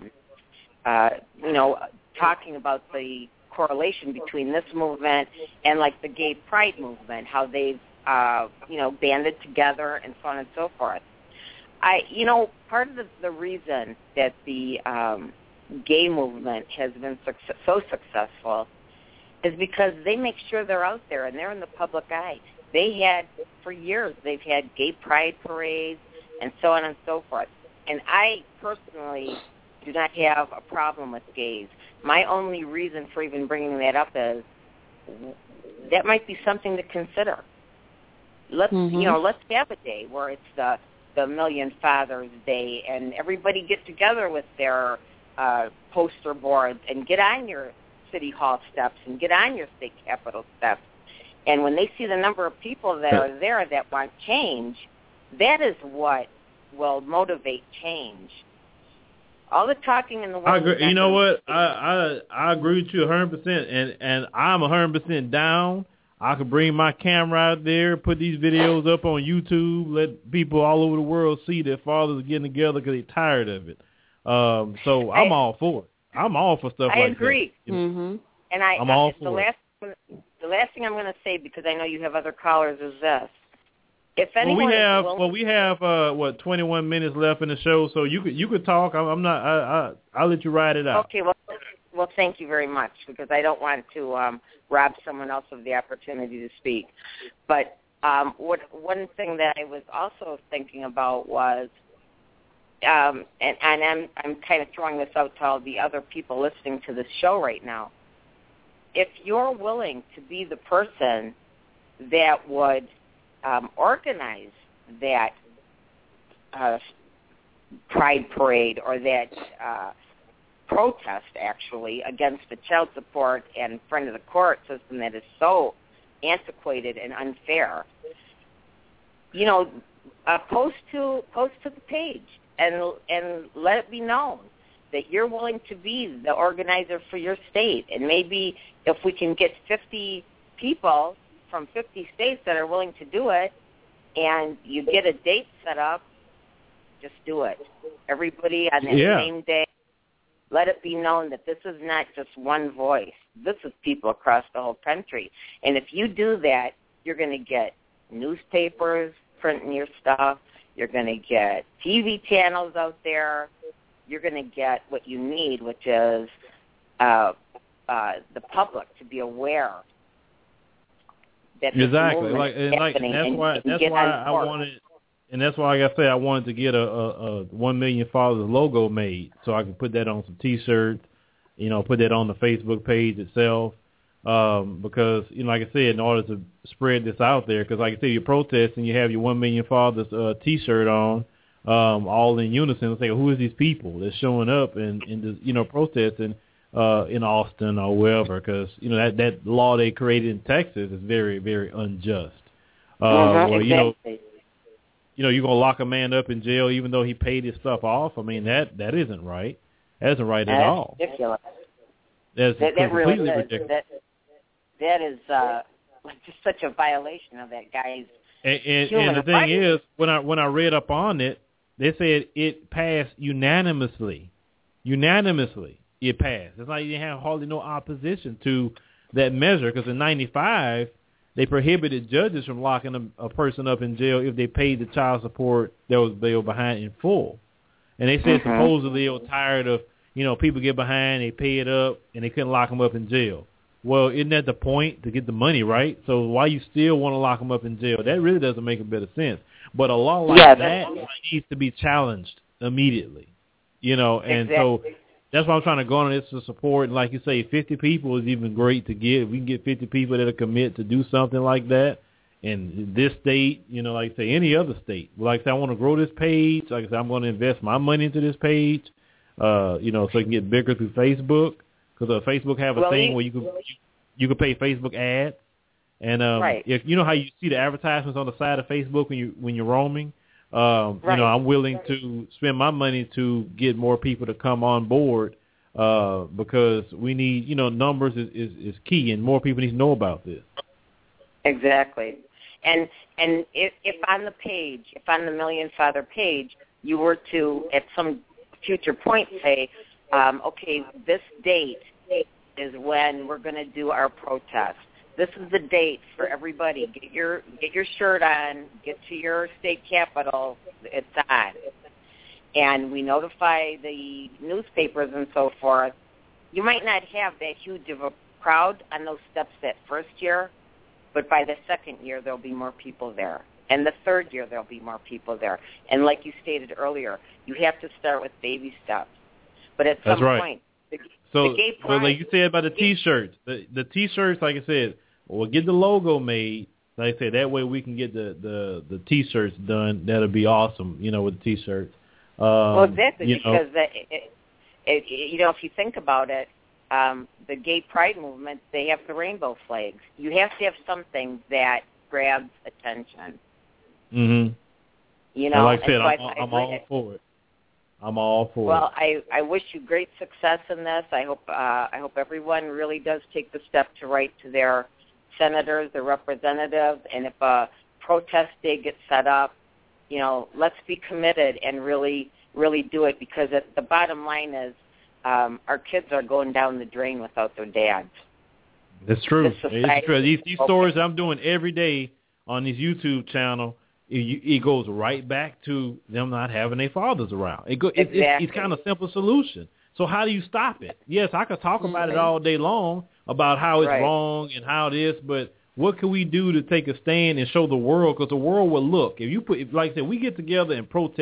talking about the correlation between this movement and like the gay pride movement, how they've, banded together and so on and so forth. Part of the reason that the gay movement has been so successful is because they make sure they're out there and they're in the public eye. For years, they've had gay pride parades and so on and so forth. And I personally do not have a problem with gays. My only reason for even bringing that up is that might be something to consider. Let's have a day where it's the Million Fathers Day, and everybody get together with their poster boards and get on your city hall steps and get on your state capitol steps. And when they see the number of people that are there that want change, that is what will motivate change. All the talking in the world. I agree. You know what? I agree with you 100%, and I'm 100% down. I could bring my camera out there, put these videos up on YouTube, let people all over the world see that fathers are getting together because they're tired of it. So I'm all for it. I'm all for stuff like that. I agree. And I'm all for it. The last thing I'm going to say, because I know you have other callers, is this. If anyone we have 21 minutes left in the show, so you could talk. I'll let you ride it out. Okay, well, thank you very much, because I don't want to rob someone else of the opportunity to speak. But one thing that I was also thinking about was, and I'm kind of throwing this out to all the other people listening to this show right now. If you're willing to be the person that would organize that pride parade or that protest, actually, against the child support and friend of the court system that is so antiquated and unfair, post to the page and let it be known that you're willing to be the organizer for your state. And maybe if we can get 50 people from 50 states that are willing to do it, and you get a date set up, just do it. Everybody on that same day, let it be known that this is not just one voice. This is people across the whole country. And if you do that, you're going to get newspapers printing your stuff. You're going to get TV channels out there. You're going to get what you need, which is the public to be aware that exactly. That's why I wanted. And that's why, like I said, I wanted to get a 1 Million Fathers logo made so I can put that on some T-shirts, put that on the Facebook page itself. Because, like I said, in order to spread this out there, because like I said, you're protesting, you have your 1 Million Fathers T-shirt on, all in unison. It's like, who is these people that's showing up and just, protesting in Austin or wherever? Because, that law they created in Texas is very, very unjust. Exactly. You're going to lock a man up in jail even though he paid his stuff off. I mean, that isn't right. That isn't right at all. Ridiculous. That's completely ridiculous. That is just such a violation of that guy's and the thing is, when I read up on it, they said it passed unanimously. Unanimously, it passed. It's like you didn't have hardly no opposition to that measure, because in 95, they prohibited judges from locking a person up in jail if they paid the child support that they were behind in full. And they said supposedly they were tired of, people get behind, they pay it up, and they couldn't lock them up in jail. Well, isn't that the point, to get the money, right? So why you still want to lock them up in jail? That really doesn't make a bit of sense. But a law like that needs to be challenged immediately, and so that's why I'm trying to go on this to support. And like you say, 50 people is even great to get. If we can get 50 people that are commit to do something like that in this state, like I say, any other state. Like I say, I want to grow this page. Like I say, I'm going to invest my money into this page, so it can get bigger through Facebook. Because Facebook have a thing where you can pay Facebook ads. And if how you see the advertisements on the side of Facebook when you're roaming, I'm willing to spend my money to get more people to come on board, because we need, numbers is key, and more people need to know about this. Exactly. And if on the page, if on the Million Father page, you were to at some future point say, okay, this date is when we're going to do our protest. This is the date for everybody. Get your shirt on. Get to your state capitol. It's on. And we notify the newspapers and so forth. You might not have that huge of a crowd on those steps that first year, but by the second year there'll be more people there. And the third year there'll be more people there. And like you stated earlier, you have to start with baby steps. But at some point, the gay pride, like you said about the T-shirts, the T-shirts, like I said, we'll get the logo made. Like I said, that way we can get the T-shirts done. That'll be awesome, with the T-shirts. Well, exactly, because if you think about it, the gay pride movement, they have the rainbow flags. You have to have something that grabs attention. Mm-hmm. Like I said, I'm all for it. I'm all for it. Well, I wish you great success in this. I hope everyone really does take the step to write to their senators, their representatives, and if a protest day gets set up, let's be committed and really, really do it, because the bottom line is our kids are going down the drain without their dads. That's true. It's true. These stories I'm doing every day on this YouTube channel, it goes right back to them not having their fathers around. It's kind of a simple solution. So how do you stop it? Yes, I could talk about it all day long about how it's wrong and how it is, but what can we do to take a stand and show the world? Because the world will look. If like I said, we get together and protest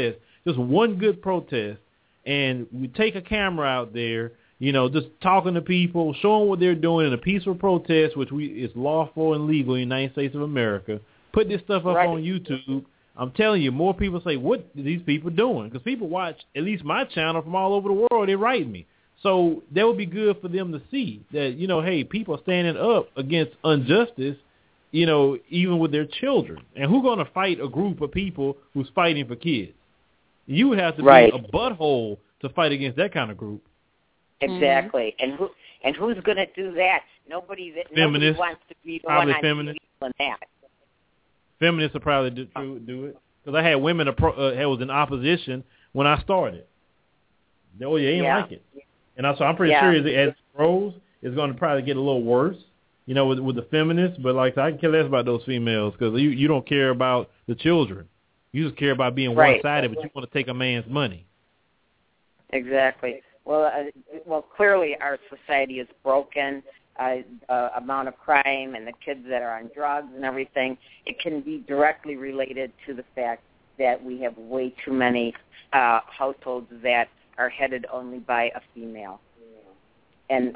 just one good protest, and we take a camera out there, just talking to people, showing what they're doing in a peaceful protest, which is lawful and legal in the United States of America. Put this stuff up on YouTube. I'm telling you, more people say, what are these people doing? Because people watch at least my channel from all over the world. They write me. So that would be good for them to see that, hey, people are standing up against injustice, even with their children. And who's going to fight a group of people who's fighting for kids? You would have to be a butthole to fight against that kind of group. Exactly. And who's going to do that? Nobody wants to be the one on that. Feminists will probably do it. Because I had women that was in opposition when I started. They ain't like it. And so I'm pretty sure as it grows, it's going to probably get a little worse, with the feminists. But like I can care less about those females because you don't care about the children. You just care about being one-sided, but you want to take a man's money. Exactly. Well, clearly our society is broken. Amount of crime and the kids that are on drugs and everything, it can be directly related to the fact that we have way too many households that are headed only by a female, and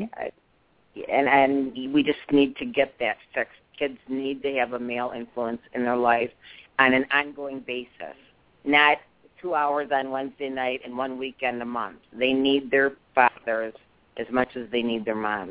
we just need to get that fixed. Kids need to have a male influence in their life on an ongoing basis, not 2 hours on Wednesday night and 1 weekend a month. They need their fathers as much as they need their moms.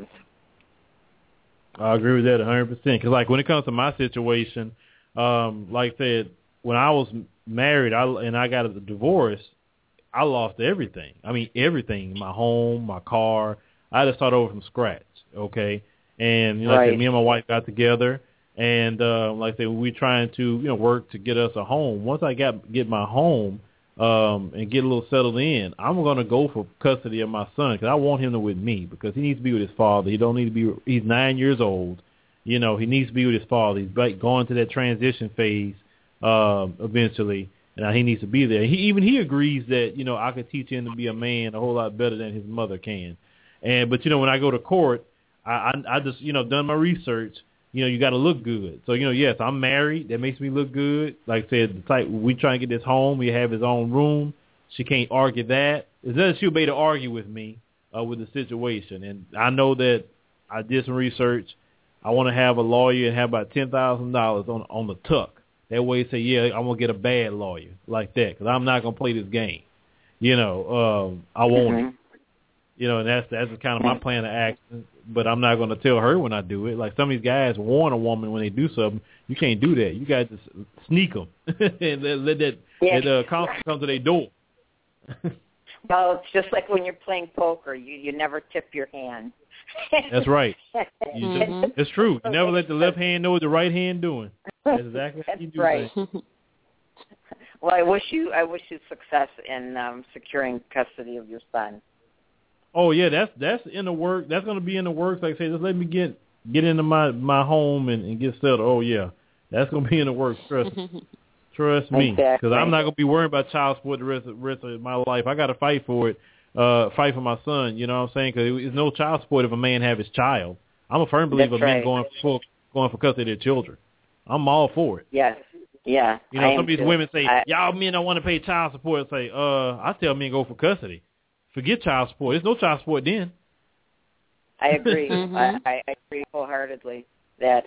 I agree with that 100%. Because, like, when it comes to my situation, like I said, when I was married and I got a divorce, I lost everything. I mean, everything. My home, my car. I had to start over from scratch, okay? And, like I said, me and my wife got together, and, like I said, we trying to, work to get us a home. Once I get my home and get a little settled in, I'm going to go for custody of my son because I want him to with me because he needs to be with his father. He don't need to be. He's 9 years old. He needs to be with his father. He's going to that transition phase eventually, and he needs to be there. He agrees that I could teach him to be a man a whole lot better than his mother can. But when I go to court, I just done my research. You got to look good. So, yes, I'm married. That makes me look good. Like I said, the type we try and get this home. We have his own room. She can't argue that. It's not that she'll be able to argue with me with the situation. And I know that I did some research. I want to have a lawyer and have about $10,000 on the tuck. That way, say, yeah, I'm gonna get a bad lawyer like that because I'm not gonna play this game. I want it. And that's kind of my plan of action. But I'm not going to tell her when I do it. Like some of these guys warn a woman when they do something. You can't do that. You got to sneak them and let that counsel come to their door. Well, it's just like when you're playing poker. You never tip your hand. That's right. It's true. You never let the left hand know what the right hand doing. That's exactly how you do right. Well, I wish you success in securing custody of your son. Oh yeah, that's in the work. That's going to be in the works. Like I say, just let me get into my home and get settled. Oh yeah, that's going to be in the works. Trust me, because I'm not going to be worrying about child support the rest of my life. I got to fight for it, fight for my son. You know what I'm saying? Because there's no child support if a man have his child. I'm a firm believer of men going for custody of their children. I'm all for it. Yes. Yeah. Some of these women say, y'all men don't want to pay child support. Say, I tell men go for custody. Forget child support. There's no child support then. I agree. I agree wholeheartedly that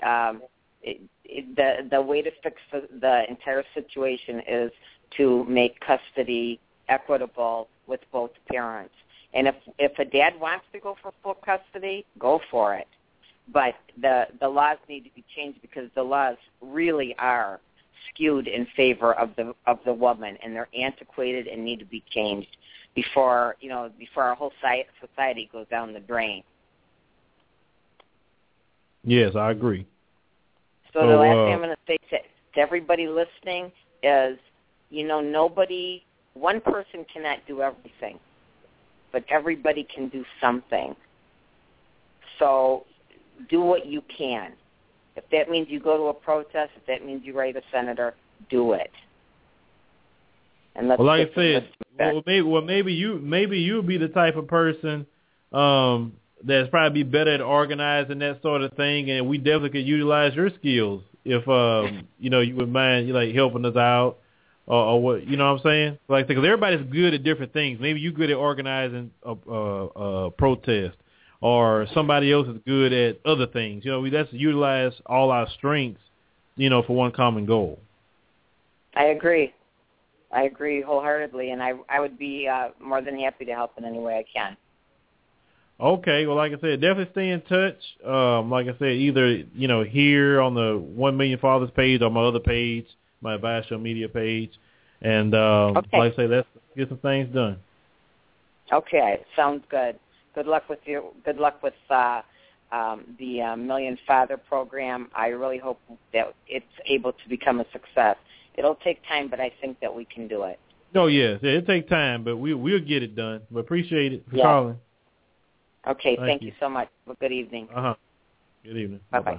the way to fix the entire situation is to make custody equitable with both parents. And if a dad wants to go for full custody, go for it. But the laws need to be changed because the laws really are skewed in favor of the woman, and they're antiquated and need to be changed before our whole society goes down the drain. Yes, I agree. So the last thing I'm going to say to everybody listening is, one person cannot do everything, but everybody can do something. So do what you can. If that means you go to a protest, if that means you write a senator, do it. And let's like I said, maybe you'll be the type of person that's probably better at organizing that sort of thing, and we definitely could utilize your skills if you would mind like helping us out or what, you know what I'm saying? Like, because everybody's good at different things. Maybe you're good at organizing a protest, or somebody else is good at other things. You know, that's utilize all our strengths, you know, for one common goal. I agree wholeheartedly, and I would be more than happy to help in any way I can. Okay, well, like I said, definitely stay in touch. Like I said, either, you know, here on the 1 Million Fathers page or my other page, my Advice Show Media page. And like I say, let's get some things done. Okay, sounds good. Good luck with you. Good luck with the Million Father program. I really hope that it's able to become a success. It'll take time, but I think that we can do it. Oh, yes. Yeah, it'll take time, but we'll get it done. But appreciate it for calling. Okay, thank you so much. Have a good evening. Good evening. Bye-bye.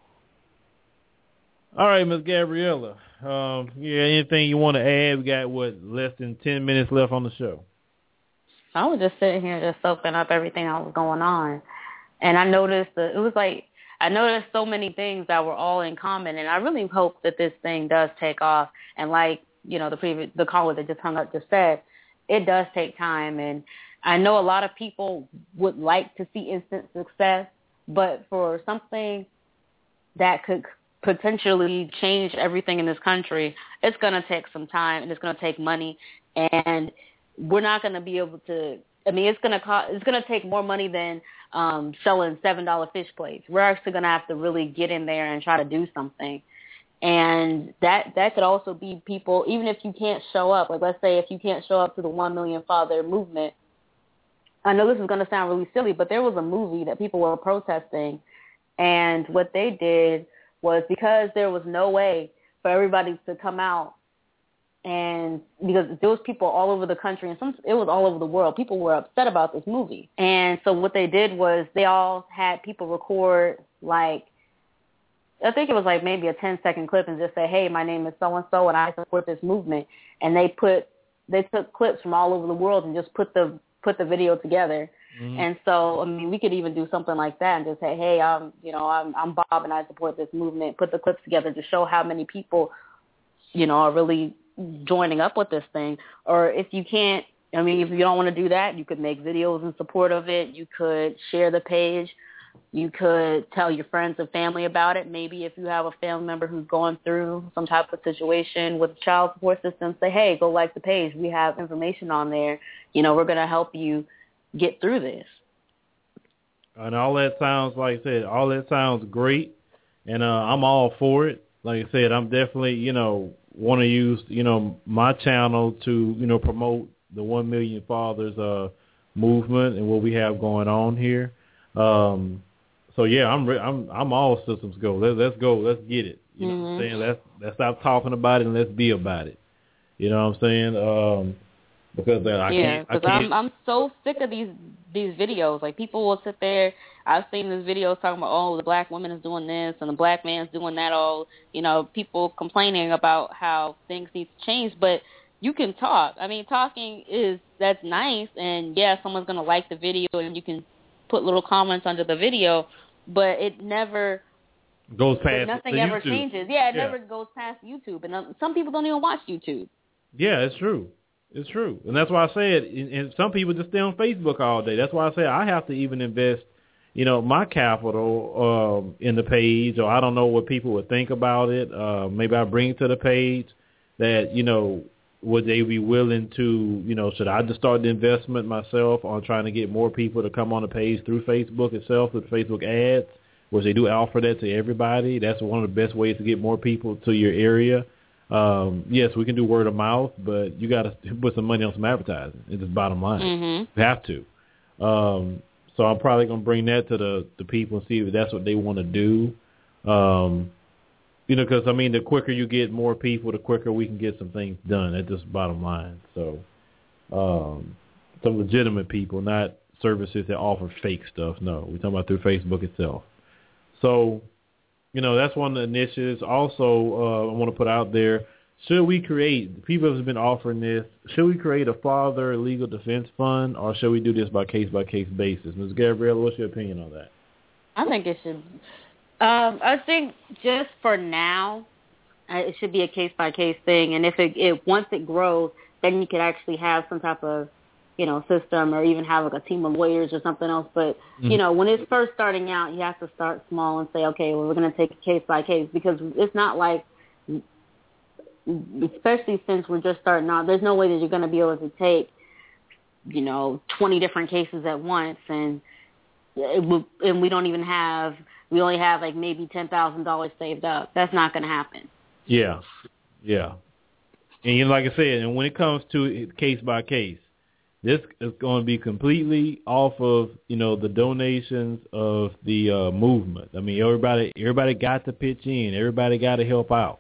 All right, Ms. Gabriella. Anything you want to add? We got, less than 10 minutes left on the show. I was just sitting here just soaking up everything that was going on. And I noticed I noticed so many things that were all in common, and I really hope that this thing does take off. And like, you know, the caller that just hung up just said, it does take time. And I know a lot of people would like to see instant success, but for something that could potentially change everything in this country, it's going to take some time, and it's going to take money, and we're not going to be able to. I mean, it's going to take more money than selling $7 fish plates. We're actually going to have to really get in there and try to do something. And that could also be people, even if you can't show up, like let's say if you can't show up to the 1 Million Father movement. I know this is going to sound really silly, but there was a movie that people were protesting, and what they did was, because there was no way for everybody to come out, and because there was people all over the country, and it was all over the world, people were upset about this movie. And so what they did was they all had people record, like, I think it was like maybe a 10-second clip, and just say, hey, my name is so-and-so, and I support this movement. And they took clips from all over the world and just put the video together. Mm-hmm. And so, I mean, we could even do something like that and just say, hey, I'm Bob and I support this movement, put the clips together to show how many people, you know, are really joining up with this thing. Or if you can't, I mean, if you don't want to do that, you could make videos in support of it. You could share the page. You could tell your friends and family about it. Maybe if you have a family member who's going through some type of situation with a child support system, say, hey, go like the page. We have information on there. You know, we're going to help you get through this. And all that sounds, like I said, all that sounds great. And I'm all for it. Like I said, I'm definitely, you know, want to use, you know, my channel to, you know, promote the 1 Million Fathers movement and what we have going on here. So yeah, I'm all systems go. Let's go. Let's get it. You know what I'm saying? Let's stop talking about it and let's be about it. You know what I'm saying? Because I'm so sick of these videos. Like, people will sit there. I've seen these videos talking about, oh, the black woman is doing this and the black man's doing that. All, you know, people complaining about how things need to change. But you can talk. I mean, talking that's nice. And yeah, someone's gonna like the video and you can put little comments under the video. But it never goes past. Nothing ever changes. Yeah, it never goes past YouTube. And some people don't even watch YouTube. Yeah, it's true. It's true. And that's why I said, and some people just stay on Facebook all day. That's why I say I have to even invest, you know, my capital in the page, or I don't know what people would think about it. Maybe I bring it to the page that, you know, would they be willing to, you know, should I just start the investment myself on trying to get more people to come on the page through Facebook itself, with Facebook ads, which they do offer that to everybody. That's one of the best ways to get more people to your area. Yes, we can do word of mouth, but you got to put some money on some advertising. It's just bottom line. Mm-hmm. You have to. So I'm probably going to bring that to the people and see if that's what they want to do. You know, because, I mean, the quicker you get more people, the quicker we can get some things done. That's just bottom line. So some legitimate people, not services that offer fake stuff. No, we're talking about through Facebook itself. So, you know, that's one of the initiatives. Also, I want to put out there, should we create, people have been offering this, should we create a father legal defense fund, or should we do this by case-by-case basis? Ms. Gabriella, what's your opinion on that? I think it should. I think just for now, It should be a case-by-case thing. And if once it grows, then you could actually have some type of, system, or even have like a team of lawyers or something else. But, when it's first starting out, you have to start small and say, okay, well, we're going to take it case by case, because it's not like, especially since we're just starting out, there's no way that you're going to be able to take, 20 different cases at once, and we only have like maybe $10,000 saved up. That's not going to happen. Yeah. And like I said, and when it comes to case by case, this is going to be completely off of, the donations of the movement. I mean, everybody got to pitch in. Everybody got to help out.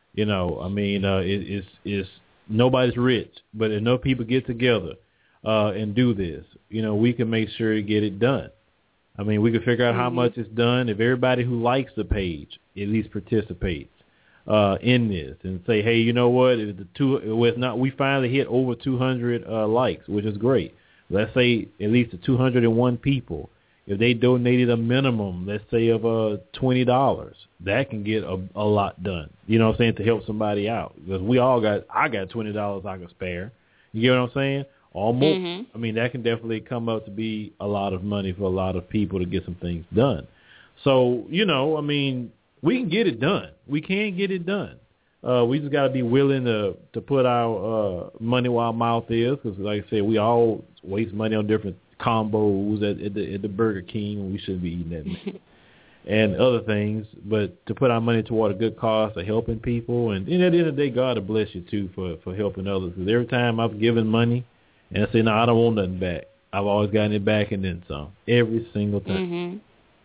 It's nobody's rich, but enough people get together and do this. We can make sure to get it done. I mean, we can figure out how much it's done if everybody who likes the page at least participates in this and say, hey, you know what? We finally hit over 200 likes, which is great. Let's say at least the 201 people, if they donated a minimum, let's say of $20, that can get a lot done. You know what I'm saying? To help somebody out, because I got $20 I can spare. You get what I'm saying? Almost. I mean, that can definitely come up to be a lot of money for a lot of people to get some things done. So, I mean, we can get it done. We can get it done. We just got to be willing to put our money where our mouth is, because, like I said, we all waste money on different combos at the Burger King when we shouldn't be eating that and other things. But to put our money toward a good cause of helping people, and at the end of the day, God will bless you, too, for helping others. Because every time I've given money, and I say, no, I don't want nothing back, I've always gotten it back and then some. Every single time.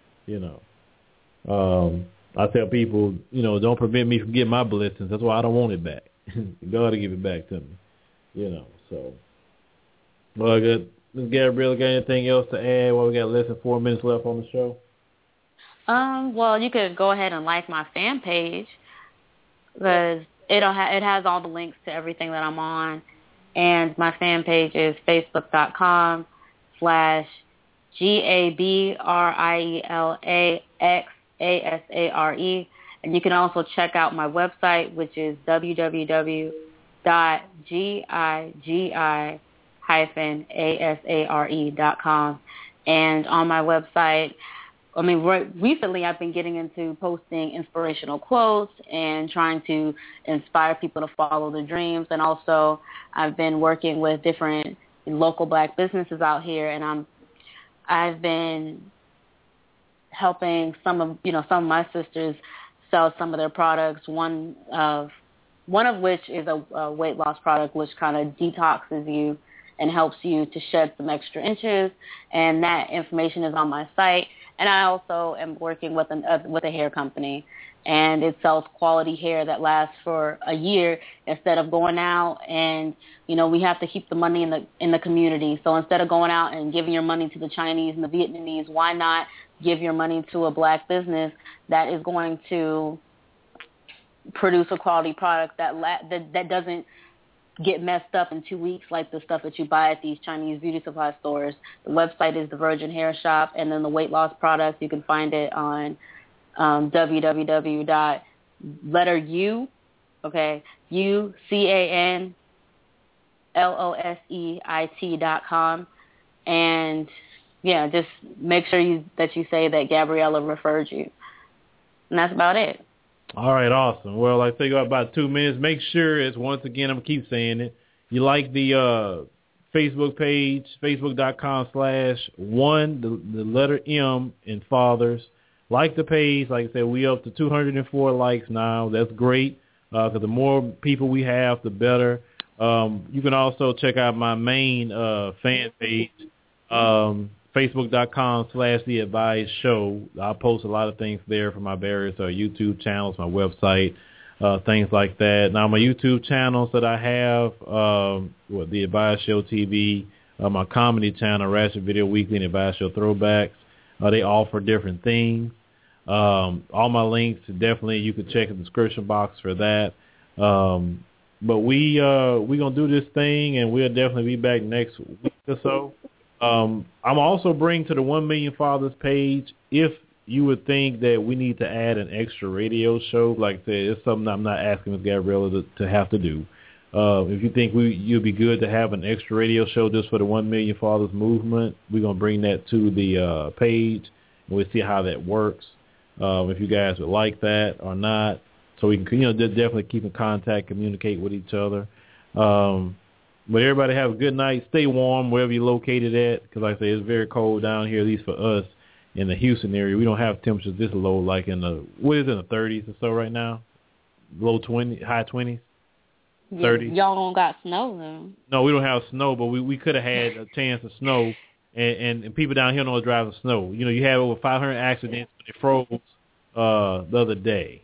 I tell people, don't prevent me from getting my blessings. That's why I don't want it back. God will give it back to me. So. Well, good. Ms. Gabrielle, got anything else to add while we got less than 4 minutes left on the show? Well, you could go ahead and like my fan page, because it has all the links to everything that I'm on. And my fan page is facebook.com/GABRIELAXASARE. And you can also check out my website, which is www.gigi-asare.com. And on my website, recently I've been getting into posting inspirational quotes and trying to inspire people to follow their dreams. And also I've been working with different local Black businesses out here, and I've been helping some of my sisters sell some of their products. One of which is a weight loss product, which kind of detoxes you and helps you to shed some extra inches. And that information is on my site. And I also am working with a hair company, and it sells quality hair that lasts for a year instead of going out and, we have to keep the money in the community. So instead of going out and giving your money to the Chinese and the Vietnamese, why not give your money to a Black business that is going to produce a quality product that doesn't get messed up in 2 weeks like the stuff that you buy at these Chinese beauty supply stores. The website is The Virgin Hair Shop, and then the weight loss products, you can find it on UCANLOSEIT.com. And yeah, just make sure that you say that Gabriella referred you. And that's about it. All right, awesome. Well, I think about 2 minutes. Make sure, I'm going to keep saying it, you like the Facebook page, facebook.com/1, the letter M in Fathers. Like the page. Like I said, we up to 204 likes now. That's great, because the more people we have, the better. You can also check out my main fan page, Facebook.com/The Advice Show. I post a lot of things there from my various YouTube channels, my website, things like that. Now, my YouTube channels that I have, The Advice Show TV, my comedy channel, Ratchet Video Weekly, and Advice Show Throwbacks, they offer different things. All my links, definitely you can check the description box for that. But we going to do this thing, and we'll definitely be back next week or so. I'm also bringing to the 1 Million Fathers page, if you would think that we need to add an extra radio show. Like I said, it's something I'm not asking Ms. Gabriella to have to do. If you think you'd be good to have an extra radio show just for the 1 Million Fathers movement, we're going to bring that to the page, and we'll see how that works, if you guys would like that or not. So we can, just definitely keep in contact, communicate with each other. But everybody have a good night. Stay warm wherever you're located at, because like I say, it's very cold down here, at least for us in the Houston area. We don't have temperatures this low, like in the 30s or so right now, low 20s, high 20s. 30. Y'all don't got snow though. No, we don't have snow, but we could have had a chance of snow, and people down here know how to drive the snow. You had over 500 accidents when it froze the other day.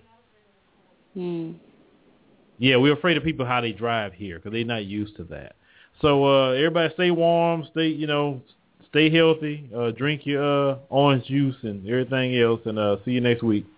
Yeah, we're afraid of people how they drive here because they're not used to that. So everybody stay warm, stay healthy, drink your orange juice and everything else, and see you next week.